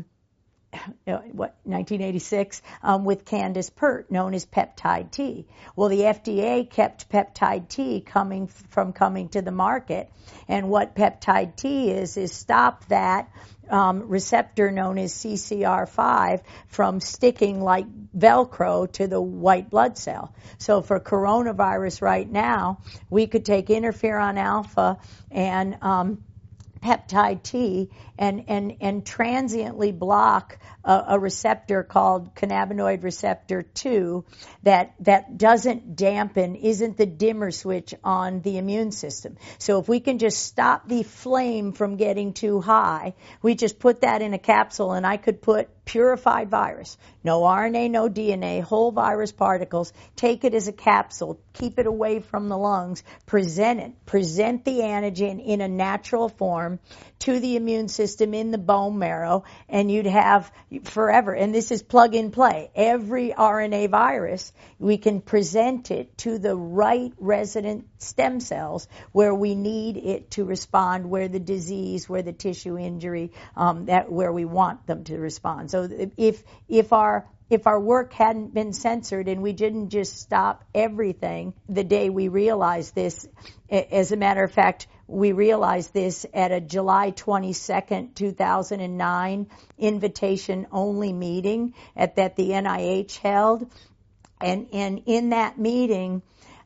[SPEAKER 3] 1986 with Candace Pert, known as peptide T. Well, the FDA kept peptide T coming to the market, and what peptide T is stop that receptor known as CCR5 from sticking like Velcro to the white blood cell. So for coronavirus right now, we could take interferon alpha and peptide T and transiently block a receptor called cannabinoid receptor 2 that doesn't dampen, isn't the dimmer switch on the immune system. So if we can just stop the flame from getting too high, we just put that in a capsule, and I could put purified virus, no RNA, no DNA, whole virus particles, take it as a capsule, keep it away from the lungs, present the antigen in a natural form to the immune system in the bone marrow, and you'd have forever. And this is plug and play. Every RNA virus, we can present it to the right resident stem cells where we need it to respond, where the disease, where the tissue injury, where we want them to respond. So if our work hadn't been censored and we didn't just stop everything the day we realized this, as a matter of fact, we realized this at a July 22nd, 2009 invitation-only meeting that the NIH held. And in that meeting,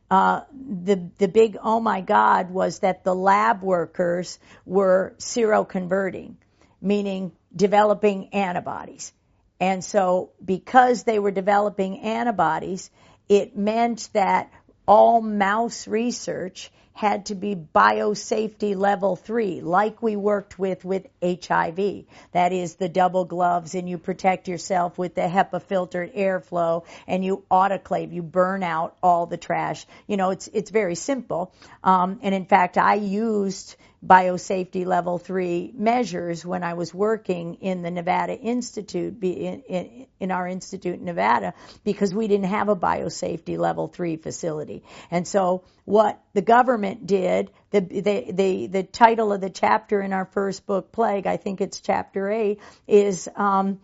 [SPEAKER 3] the big oh my God was that the lab workers were seroconverting, meaning developing antibodies. And so because they were developing antibodies, it meant that all mouse research had to be biosafety level 3, like we worked with HIV. That is the double gloves, and you protect yourself with the HEPA filtered airflow, and you autoclave, you burn out all the trash. It's very simple. And in fact, I used biosafety level 3 measures when I was working in the Nevada Institute, in our institute in Nevada, because we didn't have a biosafety level 3 facility. And so what the government did, the title of the chapter in our first book, Plague, I think it's chapter 8, is the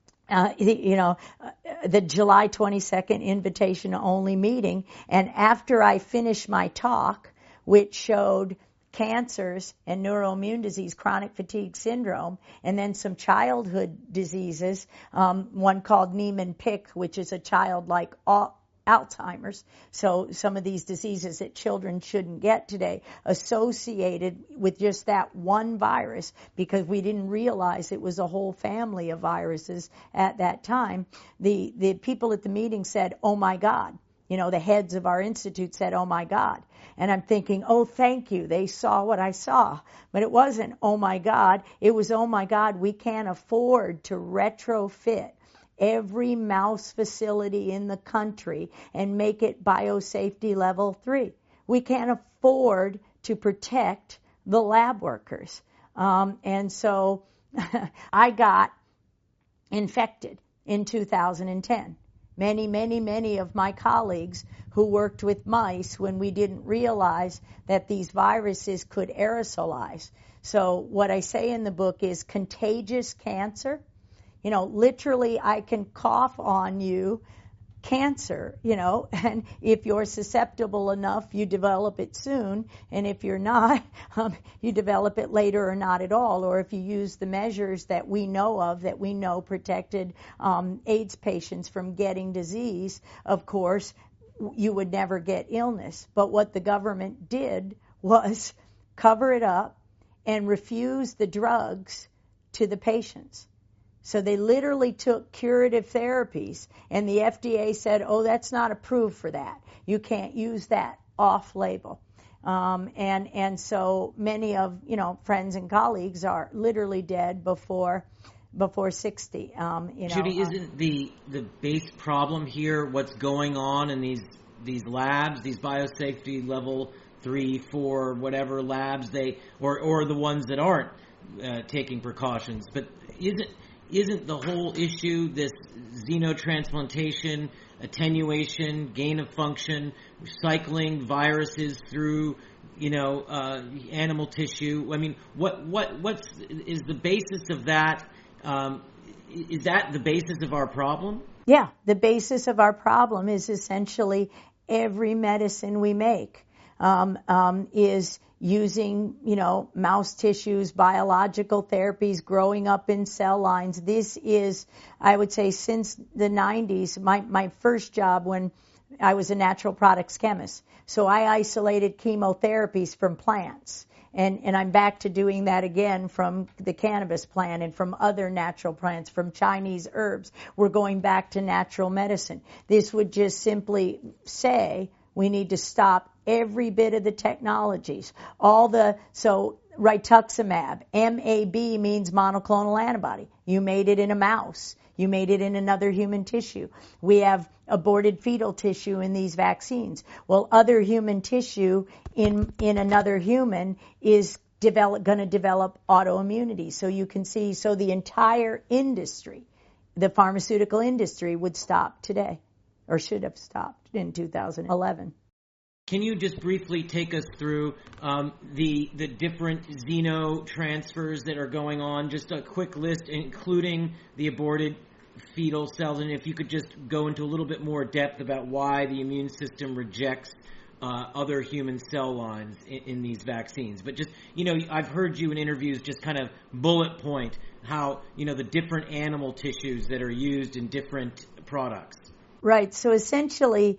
[SPEAKER 3] July 22nd invitation-only meeting. And after I finished my talk, which showed cancers and neuroimmune disease, chronic fatigue syndrome, and then some childhood diseases, one called Niemann-Pick, which is a childlike Alzheimer's. So some of these diseases that children shouldn't get today associated with just that one virus, because we didn't realize it was a whole family of viruses at that time. The people at the meeting said, oh my God. The heads of our institute said, oh my God. And I'm thinking, oh, thank you. They saw what I saw. But it wasn't, oh my God. It was, oh my God, we can't afford to retrofit every mouse facility in the country and make it biosafety level 3. We can't afford to protect the lab workers. And so I got infected in 2010. many of my colleagues who worked with mice when we didn't realize that these viruses could aerosolize. So what I say in the book is contagious cancer. Literally I can cough on you cancer, and if you're susceptible enough, you develop it soon, and if you're not, you develop it later or not at all. Or if you use the measures that we know protected AIDS patients from getting disease, of course, you would never get illness. But what the government did was cover it up and refuse the drugs to the patients. So they literally took curative therapies, and the FDA said, oh, that's not approved for that. You can't use that off-label. And so many of, friends and colleagues are literally dead before 60.
[SPEAKER 1] Judy, isn't the base problem here what's going on in these labs, these biosafety level 3, 4, whatever labs or the ones that aren't taking precautions? But isn't the whole issue this xenotransplantation, attenuation, gain of function, cycling viruses through, animal tissue? I mean, what's is the basis of that? Is that the basis of our problem?
[SPEAKER 3] Yeah, the basis of our problem is essentially every medicine we make is using, mouse tissues, biological therapies, growing up in cell lines. This is, I would say, since the 90s, my first job when I was a natural products chemist. So I isolated chemotherapies from plants. And I'm back to doing that again from the cannabis plant and from other natural plants, from Chinese herbs. We're going back to natural medicine. This would just simply say we need to stop every bit of the technologies. So rituximab, MAB means monoclonal antibody. You made it in a mouse. You made it in another human tissue. We have aborted fetal tissue in these vaccines. Well, other human tissue in another human is going to develop autoimmunity. So you can see, the entire industry, the pharmaceutical industry, would stop today, or should have stopped in 2011.
[SPEAKER 1] Can you just briefly take us through the different xenotransfers that are going on? Just a quick list, including the aborted fetal cells, and if you could just go into a little bit more depth about why the immune system rejects other human cell lines in these vaccines. But just, I've heard you in interviews just kind of bullet point how, the different animal tissues that are used in different products.
[SPEAKER 3] Right. So essentially,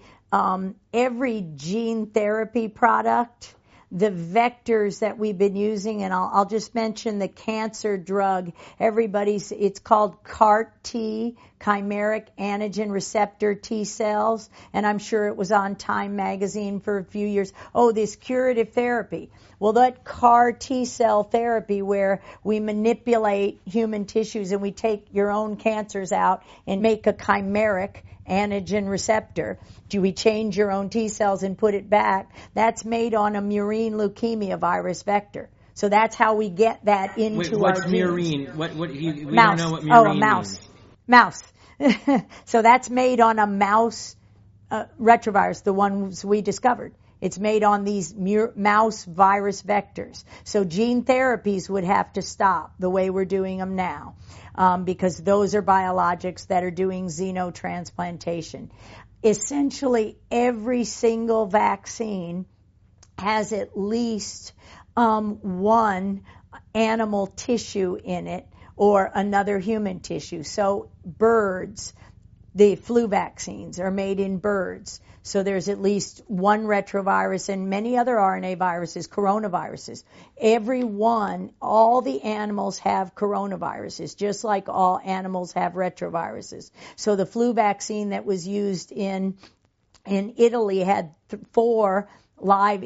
[SPEAKER 3] every gene therapy product, the vectors that we've been using, and I'll just mention the cancer drug. It's called CAR-T, chimeric antigen receptor T cells, and I'm sure it was on Time magazine for a few years. Oh, this curative therapy. Well, that CAR-T cell therapy where we manipulate human tissues and we take your own cancers out and make a chimeric antigen receptor. Do we change your own T cells and put it back? That's made on a murine leukemia virus vector. So that's how we get that into
[SPEAKER 1] what's
[SPEAKER 3] our
[SPEAKER 1] murine?
[SPEAKER 3] genes.
[SPEAKER 1] We
[SPEAKER 3] mouse.
[SPEAKER 1] don't know what murine
[SPEAKER 3] a mouse.
[SPEAKER 1] means.
[SPEAKER 3] Mouse. So that's made on a mouse retrovirus, the ones we discovered. It's made on these mouse virus vectors. So gene therapies would have to stop the way we're doing them now, because those are biologics that are doing xenotransplantation. Essentially, every single vaccine has at least one animal tissue in it or another human tissue. So birds, the flu vaccines are made in birds. So there's at least one retrovirus and many other RNA viruses, coronaviruses. All the animals have coronaviruses, just like all animals have retroviruses. So the flu vaccine that was used in Italy had 4 live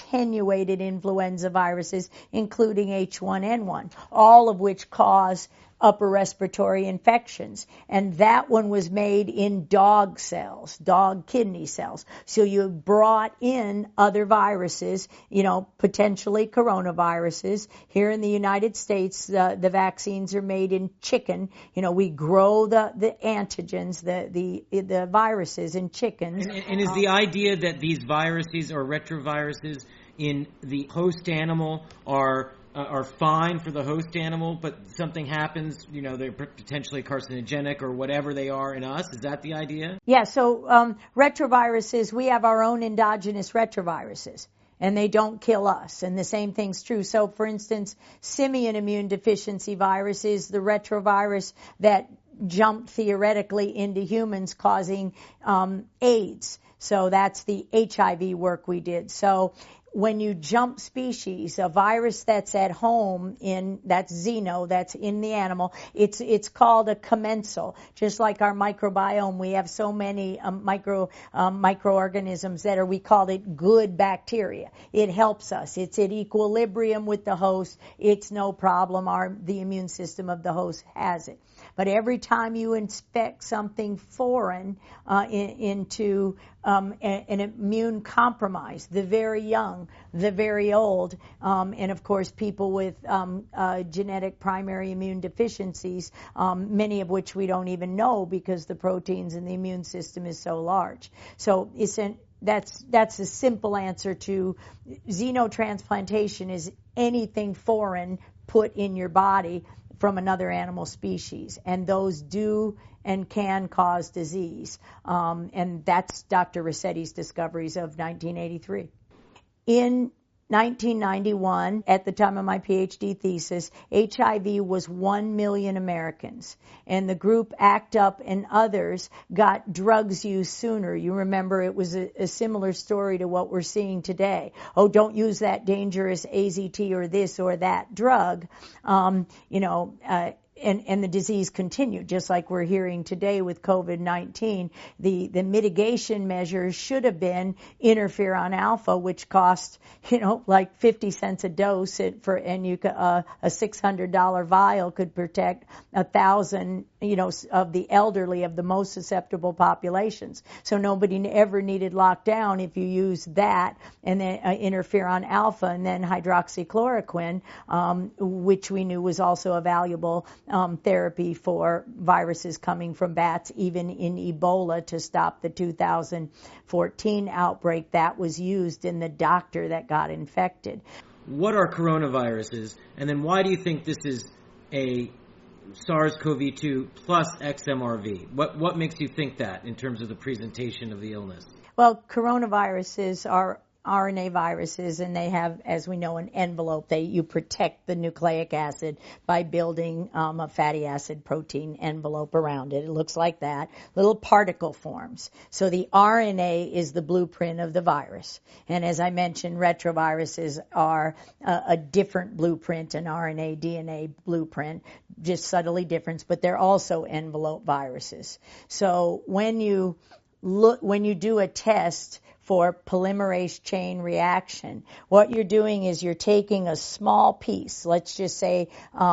[SPEAKER 3] attenuated influenza viruses, including H1N1, all of which cause upper respiratory infections. And that one was made in dog cells, dog kidney cells. So you brought in other viruses, potentially coronaviruses. Here in the United States, the vaccines are made in chicken. We grow the antigens, the viruses in chickens.
[SPEAKER 1] And is the idea that these viruses or retroviruses in the host animal are fine for the host animal, but something happens, they're potentially carcinogenic or whatever they are in us? Is that the idea?
[SPEAKER 3] Yeah, so retroviruses, we have our own endogenous retroviruses, and they don't kill us. And the same thing's true. So, for instance, simian immune deficiency virus is the retrovirus that jumped theoretically into humans causing AIDS. So that's the HIV work we did. So when you jump species, a virus that's at home that's xeno, that's in the animal, it's called a commensal. Just like our microbiome, we have so many microorganisms we call it good bacteria. It helps us. It's at equilibrium with the host. It's no problem. The immune system of the host has it. But every time you inspect something foreign into an immune compromise, the very young, the very old, and of course people with genetic primary immune deficiencies, many of which we don't even know because the proteins in the immune system is so large. So that's a simple answer to xenotransplantation is anything foreign put in your body from another animal species, and those do and can cause disease. And that's Dr. Rossetti's discoveries of 1983. In 1991, at the time of my PhD thesis, HIV was 1 million Americans. And the group ACT UP and others got drugs used sooner. You remember it was a similar story to what we're seeing today. Oh, don't use that dangerous AZT or this or that drug. And the disease continued, just like we're hearing today with COVID-19. The mitigation measures should have been interferon alpha, which cost, like 50 cents a dose a $600 vial could protect 1,000, of the elderly, of the most susceptible populations. So nobody ever needed lockdown if you use that and then interferon alpha and then hydroxychloroquine, which we knew was also a valuable therapy for viruses coming from bats, even in Ebola to stop the 2014 outbreak that was used in the doctor that got infected.
[SPEAKER 1] What are coronaviruses, and then why do you think this is a SARS-CoV-2 plus XMRV? What makes you think that in terms of the presentation of the illness?
[SPEAKER 3] Well, coronaviruses are RNA viruses, and they have, as we know, an envelope. You protect the nucleic acid by building a fatty acid protein envelope around it. It looks like that, little particle forms. So the RNA is the blueprint of the virus. And as I mentioned, retroviruses are a different blueprint, an RNA, DNA blueprint, just subtly different, but they're also envelope viruses. So when you do a test for polymerase chain reaction, what you're doing is you're taking a small piece, let's just say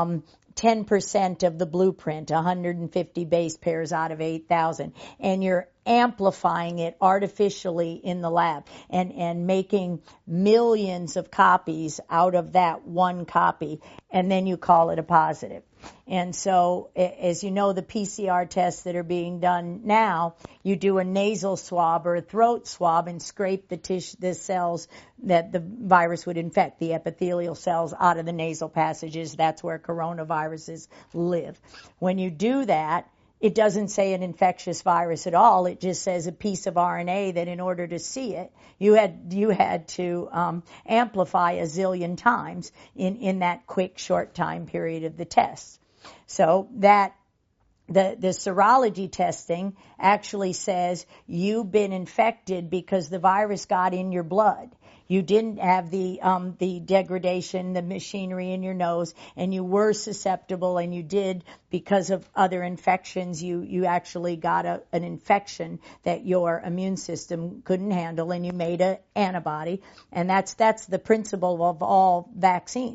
[SPEAKER 3] 10% of the blueprint, 150 base pairs out of 8,000, and you're amplifying it artificially in the lab and making millions of copies out of that one copy, and then you call it a positive. And so, as you know, the PCR tests that are being done now, you do a nasal swab or a throat swab and scrape the cells that the virus would infect, the epithelial cells, out of the nasal passages. That's where coronaviruses live. When you do that, it doesn't say an infectious virus at all. It just says a piece of RNA that in order to see it, you had to amplify a zillion times in that quick, short time period of the test. So that the serology testing actually says you've been infected because the virus got in your blood. You didn't have the degradation, the machinery in your nose, and you were susceptible, and you did, because of other infections, you actually got an infection that your immune system couldn't handle, and you made an antibody. And that's the principle of all vaccines.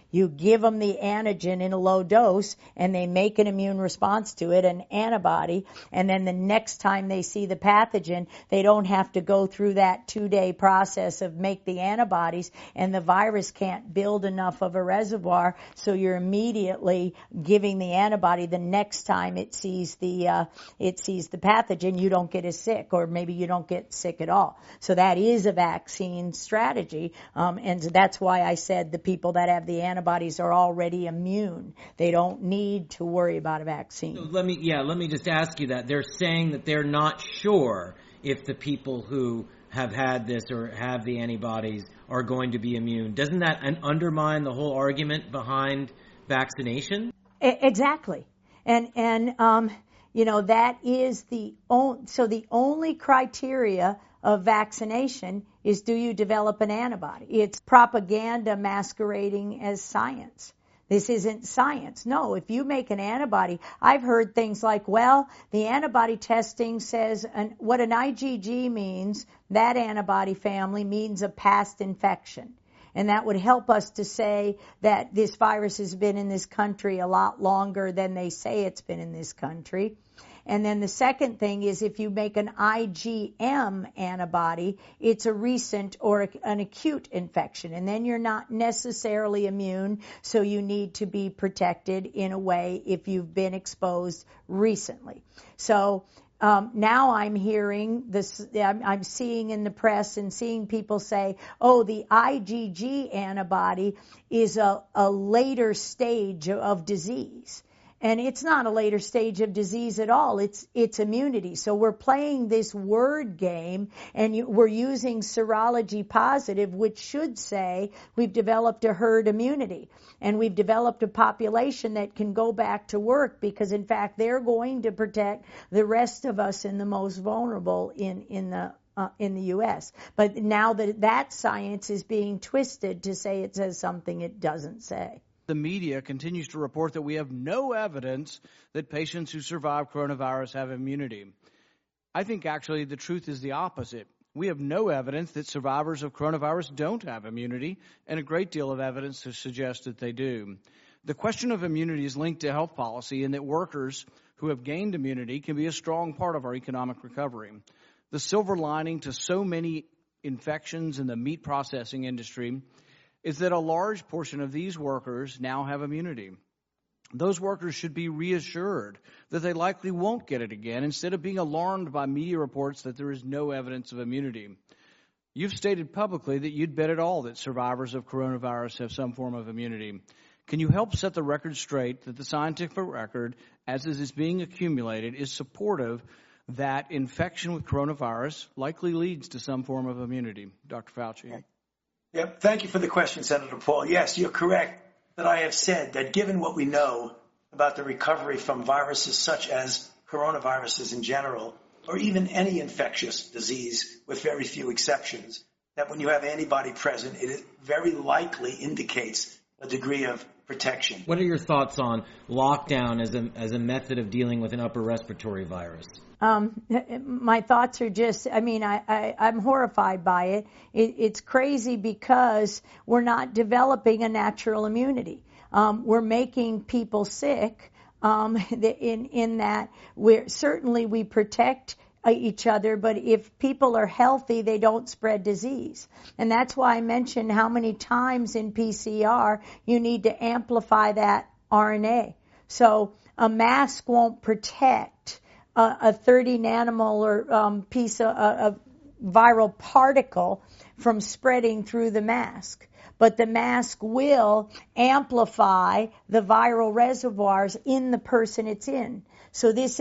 [SPEAKER 3] You give them the antigen in a low dose, and they make an immune response to it, an antibody, and then the next time they see the pathogen, they don't have to go through that 2-day process of make the antibodies, and the virus can't build enough of a reservoir, so you're immediately giving the antibody the next time it sees the pathogen. You don't get as sick, or maybe you don't get sick at all. So that is a vaccine strategy, and that's why I said the people that have the antibodies are already immune. They don't need to worry about a vaccine.
[SPEAKER 1] So let me just ask you that. They're saying that they're not sure if the people who have had this or have the antibodies are going to be immune. Doesn't that undermine the whole argument behind vaccination?
[SPEAKER 3] Exactly. And that is the only criteria of vaccination is, do you develop an antibody? It's propaganda masquerading as science. This isn't science. No, if you make an antibody, I've heard things like, well, the antibody testing says what an IgG means, that antibody family means a past infection. And that would help us to say that this virus has been in this country a lot longer than they say it's been in this country. And then the second thing is, if you make an IgM antibody, it's a recent or an acute infection. And then you're not necessarily immune, so you need to be protected in a way if you've been exposed recently. So now I'm hearing this, I'm seeing in the press and seeing people say, oh, the IgG antibody is a later stage of disease. And it's not a later stage of disease at all. It's immunity. So we're playing this word game, and we're using serology positive, which should say we've developed a herd immunity. And we've developed a population that can go back to work, because, in fact, they're going to protect the rest of us in the most vulnerable in the U.S. But now that science is being twisted to say it says something it doesn't say.
[SPEAKER 4] The media continues to report that we have no evidence that patients who survive coronavirus have immunity. I think actually the truth is the opposite. We have no evidence that survivors of coronavirus don't have immunity, and a great deal of evidence to suggest that they do. The question of immunity is linked to health policy, in that workers who have gained immunity can be a strong part of our economic recovery. The silver lining to so many infections in the meat processing industry is that a large portion of these workers now have immunity. Those workers should be reassured that they likely won't get it again, instead of being alarmed by media reports that there is no evidence of immunity. You've stated publicly that you'd bet it all that survivors of coronavirus have some form of immunity. Can you help set the record straight that the scientific record, as it is being accumulated, is supportive that infection with coronavirus likely leads to some form of immunity? Dr. Fauci.
[SPEAKER 5] Yeah, thank you for the question, Senator Paul. Yes, you're correct that I have said that given what we know about the recovery from viruses such as coronaviruses in general, or even any infectious disease with very few exceptions, that when you have antibody present, it very likely indicates a degree of protection.
[SPEAKER 1] What are your thoughts on lockdown as a method of dealing with an upper respiratory virus?
[SPEAKER 3] My thoughts are just, I'm horrified by it. It's crazy because we're not developing a natural immunity. We're making people sick, in that we protect each other, but if people are healthy, they don't spread disease. And that's why I mentioned how many times in PCR you need to amplify that RNA. So a mask won't protect a 30 nanomolar piece of viral particle from spreading through the mask. But the mask will amplify the viral reservoirs in the person it's in. So the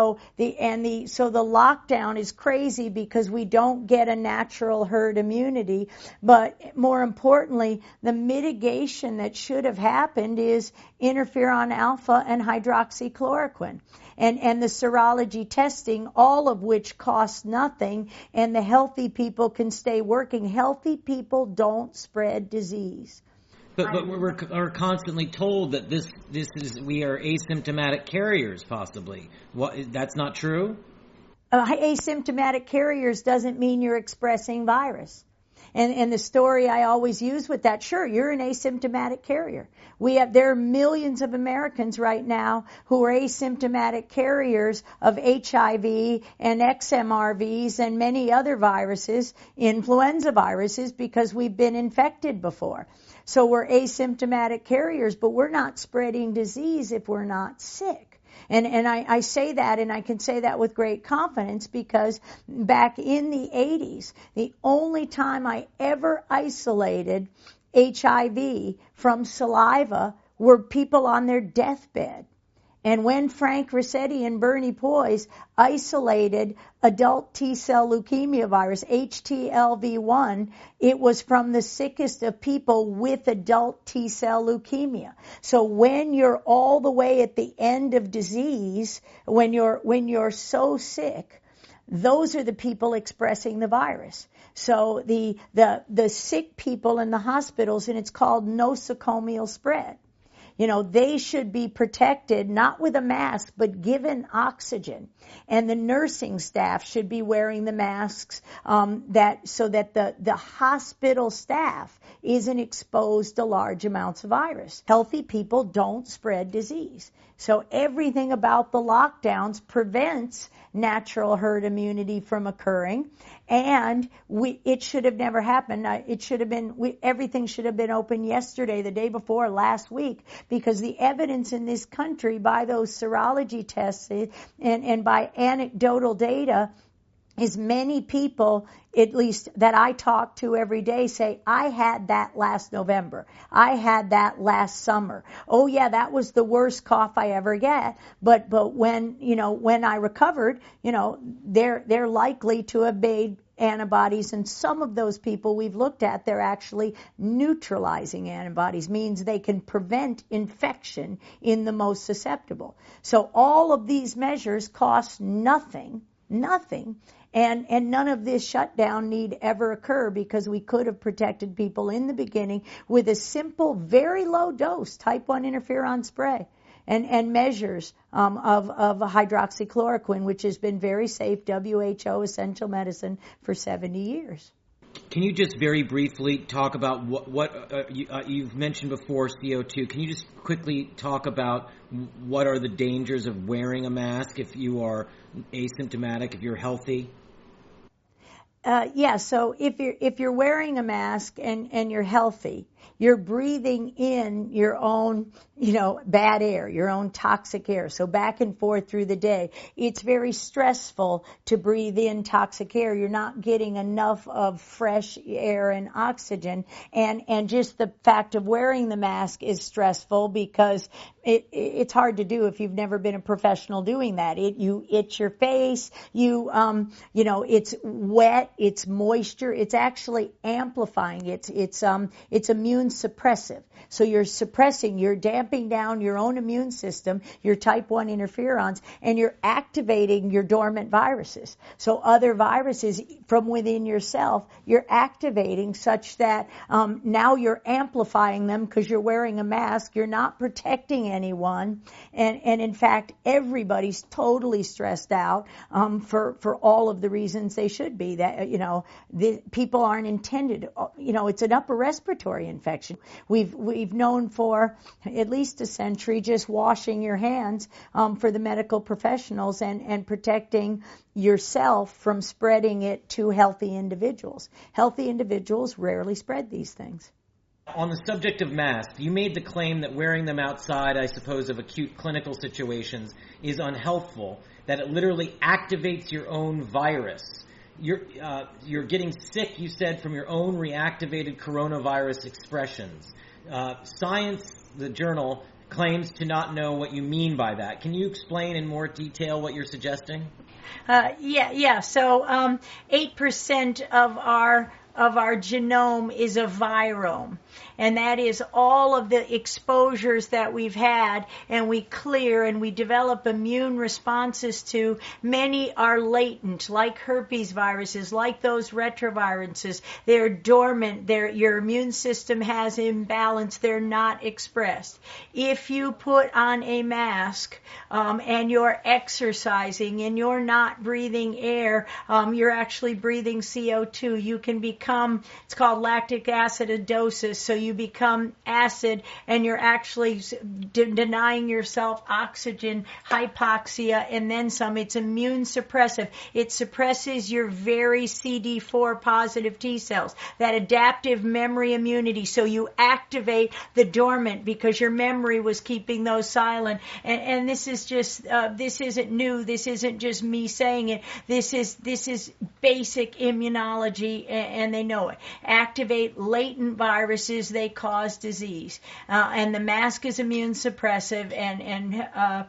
[SPEAKER 3] lockdown is crazy because we don't get a natural herd immunity. But more importantly, the mitigation that should have happened is interferon alpha and hydroxychloroquine. And the serology testing, all of which costs nothing, and the healthy people can stay working. Healthy people don't spread disease.
[SPEAKER 1] But we're constantly told that we are asymptomatic carriers, possibly. That's not true?
[SPEAKER 3] Asymptomatic carriers doesn't mean you're expressing virus. And the story I always use with that, sure, you're an asymptomatic carrier. There are millions of Americans right now who are asymptomatic carriers of HIV and XMRVs and many other viruses, influenza viruses, because we've been infected before. So we're asymptomatic carriers, but we're not spreading disease if we're not sick. And I say that, and I can say that with great confidence, because back in the 80s, the only time I ever isolated HIV from saliva were people on their deathbed. And when Frank Ruscetti and Bernie Poise isolated adult T-cell leukemia virus, HTLV1, it was from the sickest of people with adult T-cell leukemia. So when you're all the way at the end of disease, when you're so sick, those are the people expressing the virus. So the sick people in the hospitals, and it's called nosocomial spread. You know, they should be protected, not with a mask, but given oxygen. And the nursing staff should be wearing the masks so that the hospital staff isn't exposed to large amounts of virus. Healthy people don't spread disease. So everything about the lockdowns prevents natural herd immunity from occurring. And it should have never happened. Everything should have been open yesterday, the day before, last week, because the evidence in this country by those serology tests and by anecdotal data is many people, at least that I talk to every day, say, I had that last November. I had that last summer. Oh yeah, that was the worst cough I ever get. But when I recovered, they're likely to have made antibodies, and some of those people we've looked at, they're actually neutralizing antibodies, means they can prevent infection in the most susceptible. So all of these measures cost nothing, and none of this shutdown need ever occur, because we could have protected people in the beginning with a simple, very low dose type 1 interferon spray. And measures of hydroxychloroquine, which has been very safe, WHO essential medicine, for 70 years.
[SPEAKER 1] Can you just very briefly talk about what you've mentioned before, CO2. Can you just quickly talk about what are the dangers of wearing a mask if you are asymptomatic, if you're healthy?
[SPEAKER 3] So if you're wearing a mask and you're healthy, you're breathing in your own, bad air, your own toxic air. So back and forth through the day, it's very stressful to breathe in toxic air. You're not getting enough of fresh air and oxygen. And just the fact of wearing the mask is stressful, because it's hard to do if you've never been a professional doing that. You itch your face, it's wet, it's moisture, it's actually amplifying. It's immune suppressive. So you're damping down your own immune system, your type 1 interferons, and you're activating your dormant viruses. So other viruses from within yourself, you're activating such that now you're amplifying them because you're wearing a mask. You're not protecting anyone. And in fact, everybody's totally stressed out for all of the reasons they should be. That, the people aren't intended. It's an upper respiratory infection. We've known for at least a century just washing your hands for the medical professionals and protecting yourself from spreading it to healthy individuals. Healthy individuals rarely spread these things.
[SPEAKER 1] On the subject of masks, you made the claim that wearing them outside, I suppose, of acute clinical situations is unhealthful, that it literally activates your own virus. You're getting sick, you said, from your own reactivated coronavirus expressions. Science, the journal, claims to not know what you mean by that. Can you explain in more detail what you're suggesting?
[SPEAKER 3] So 8% of our genome is a virome. and that is all of the exposures that we've had, and we clear and we develop immune responses to. Many are latent, like herpes viruses, like those retroviruses. They're dormant. Your immune system has imbalance. They're not expressed. If you put on a mask and you're exercising and you're not breathing air, you're actually breathing CO2. You can become, it's called lactic acidosis, so you become acid and you're actually denying yourself oxygen, hypoxia, and then some. It's immune suppressive. It suppresses your very CD4 positive T cells, that adaptive memory immunity, so you activate the dormant because your memory was keeping those silent. And this is just, this isn't new. This isn't just me saying it. This is basic immunology, and they know it. Activate latent viruses, they cause disease. And the mask is immune suppressive, and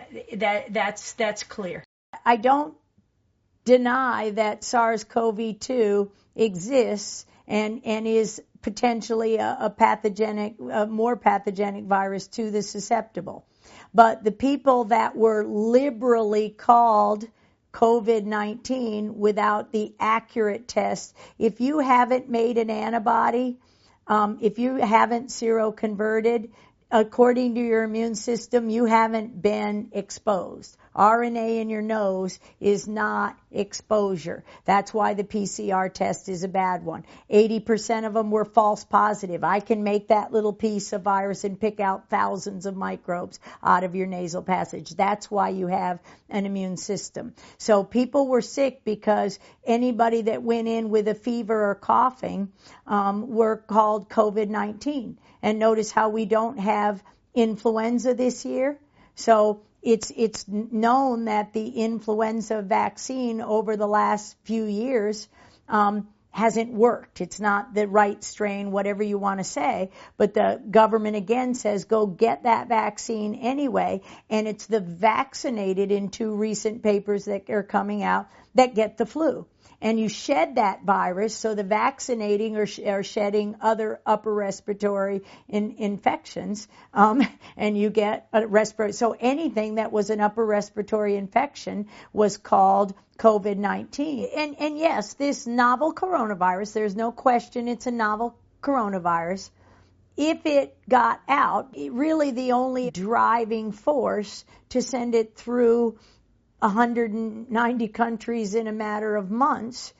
[SPEAKER 3] that's clear. I don't deny that SARS-CoV-2 exists and is potentially a pathogenic, more pathogenic virus to the susceptible. But the people that were liberally called COVID-19 without the accurate test, if you haven't made an antibody, if you haven't seroconverted, according to your immune system, you haven't been exposed. RNA in your nose is not exposure. That's why the PCR test is a bad one. 80% of them were false positive. I can make that little piece of virus and pick out thousands of microbes out of your nasal passage. That's why you have an immune system. So people were sick because anybody that went in with a fever or coughing were called COVID-19. And notice how we don't have influenza this year. So it's known that the influenza vaccine over the last few years hasn't worked. It's not the right strain, whatever you want to say. But the government again says go get that vaccine anyway. And it's the vaccinated, in two recent papers that are coming out, that get the flu. And you shed that virus, so the vaccinating are shedding other upper respiratory infections, and you get a respiratory. So anything that was an upper respiratory infection was called COVID-19. And yes, this novel coronavirus, there's no question it's a novel coronavirus. If it got out, really the only driving force to send it through 190 countries in a matter of months,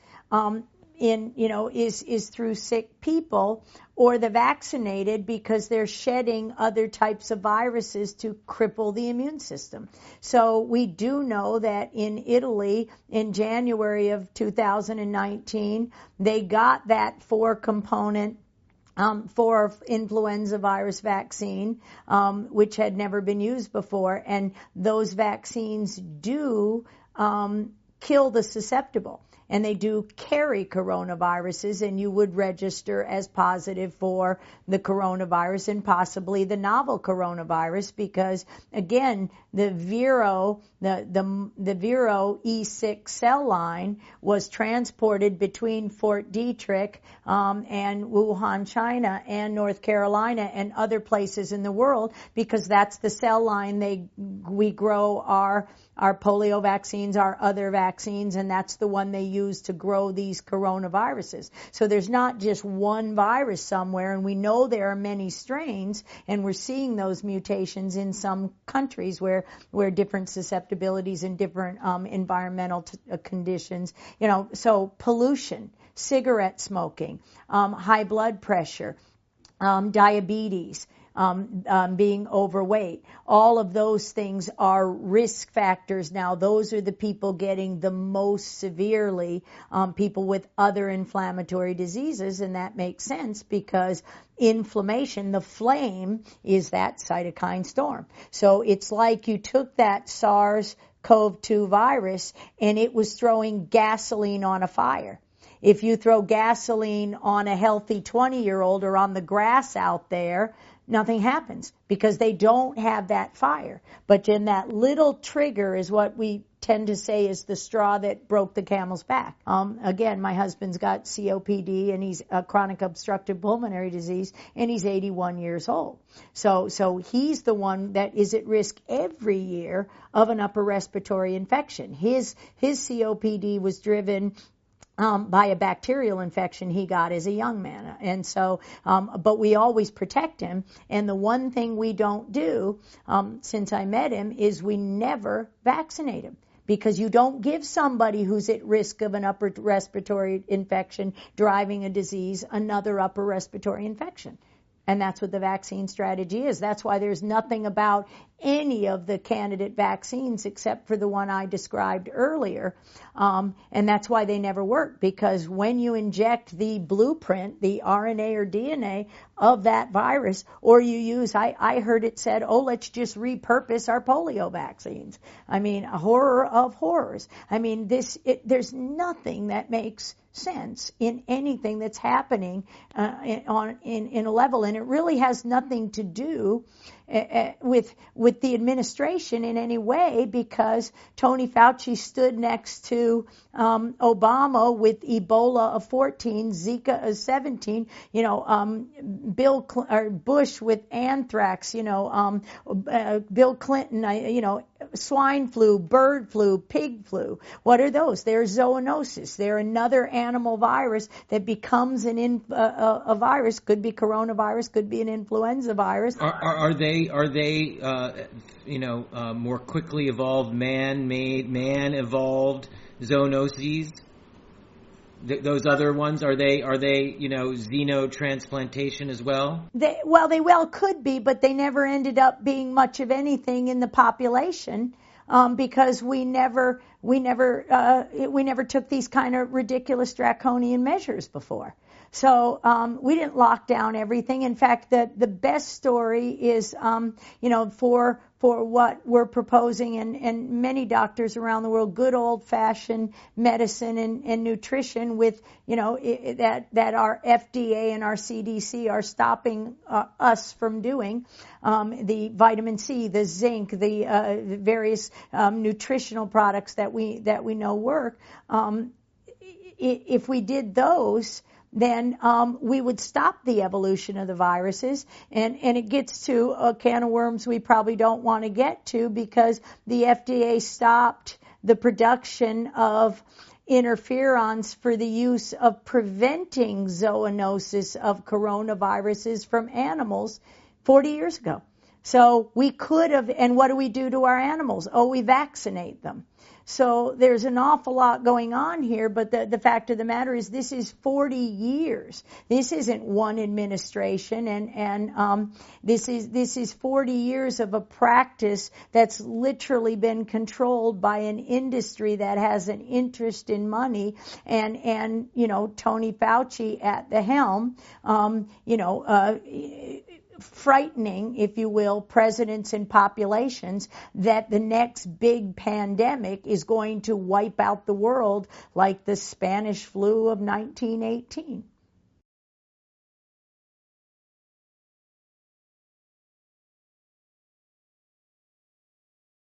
[SPEAKER 3] is through sick people or the vaccinated, because they're shedding other types of viruses to cripple the immune system. So we do know that in Italy, in January of 2019, they got that 4-component for influenza virus vaccine, which had never been used before. And those vaccines do kill the susceptible. And they do carry coronaviruses, and you would register as positive for the coronavirus and possibly the novel coronavirus, because again, the Vero E6 cell line was transported between Fort Detrick and Wuhan, China, and North Carolina and other places in the world, because that's the cell line we grow our polio vaccines, our other vaccines, and that's the one they use to grow these coronaviruses. So there's not just one virus somewhere, and we know there are many strains, and we're seeing those mutations in some countries where different susceptibilities and different environmental conditions, so pollution, cigarette smoking, high blood pressure, diabetes, being overweight. All of those things are risk factors now. Those are the people getting the most severely, people with other inflammatory diseases, and that makes sense because inflammation, the flame, is that cytokine storm. So it's like you took that SARS-CoV-2 virus and it was throwing gasoline on a fire. If you throw gasoline on a healthy 20-year-old or on the grass out there, nothing happens because they don't have that fire. But in that little trigger is what we tend to say is the straw that broke the camel's back. Again, my husband's got COPD and he's chronic obstructive pulmonary disease, and he's 81 years old. So he's the one that is at risk every year of an upper respiratory infection. His COPD was driven by a bacterial infection he got as a young man. And so, but we always protect him. And the one thing we don't do, since I met him, is we never vaccinate him. Because you don't give somebody who's at risk of an upper respiratory infection driving a disease another upper respiratory infection. And that's what the vaccine strategy is. That's why there's nothing about any of the candidate vaccines except for the one I described earlier. And that's why they never work, because when you inject the blueprint, the RNA or DNA of that virus, or you use, I heard it said, oh, let's just repurpose our polio vaccines. I mean, a horror of horrors. I mean, there's nothing that makes sense in anything that's happening in a level, and it really has nothing to do with the administration in any way, because Tony Fauci stood next to Obama with Ebola of 14, Zika of 17, Bush with anthrax, Bill Clinton, swine flu, bird flu, pig flu. What are those? They're zoonoses. They're another animal virus that becomes a virus. Could be coronavirus, could be an influenza virus.
[SPEAKER 1] Are they more quickly evolved, man-made, man-evolved zoonoses? Those other ones, are they xenotransplantation as well? They
[SPEAKER 3] well could be, but they never ended up being much of anything in the population, because we never took these kind of ridiculous draconian measures before. So we didn't lock down everything. In fact, the best story is, for what we're proposing, and many doctors around the world, good old-fashioned medicine and nutrition with, that our FDA and our CDC are stopping us from doing. The vitamin C, the zinc, the various nutritional products that we know work. If we did those, then we would stop the evolution of the viruses, and it gets to a can of worms we probably don't want to get to, because the FDA stopped the production of interferons for the use of preventing zoonosis of coronaviruses from animals 40 years ago. So we could have, and what do we do to our animals? Oh, we vaccinate them. So there's an awful lot going on here, but the fact of the matter is this is 40 years. This isn't one administration, and this is 40 years of a practice that's literally been controlled by an industry that has an interest in money, and Tony Fauci at the helm, frightening, if you will, presidents and populations that the next big pandemic is going to wipe out the world like the Spanish flu of 1918.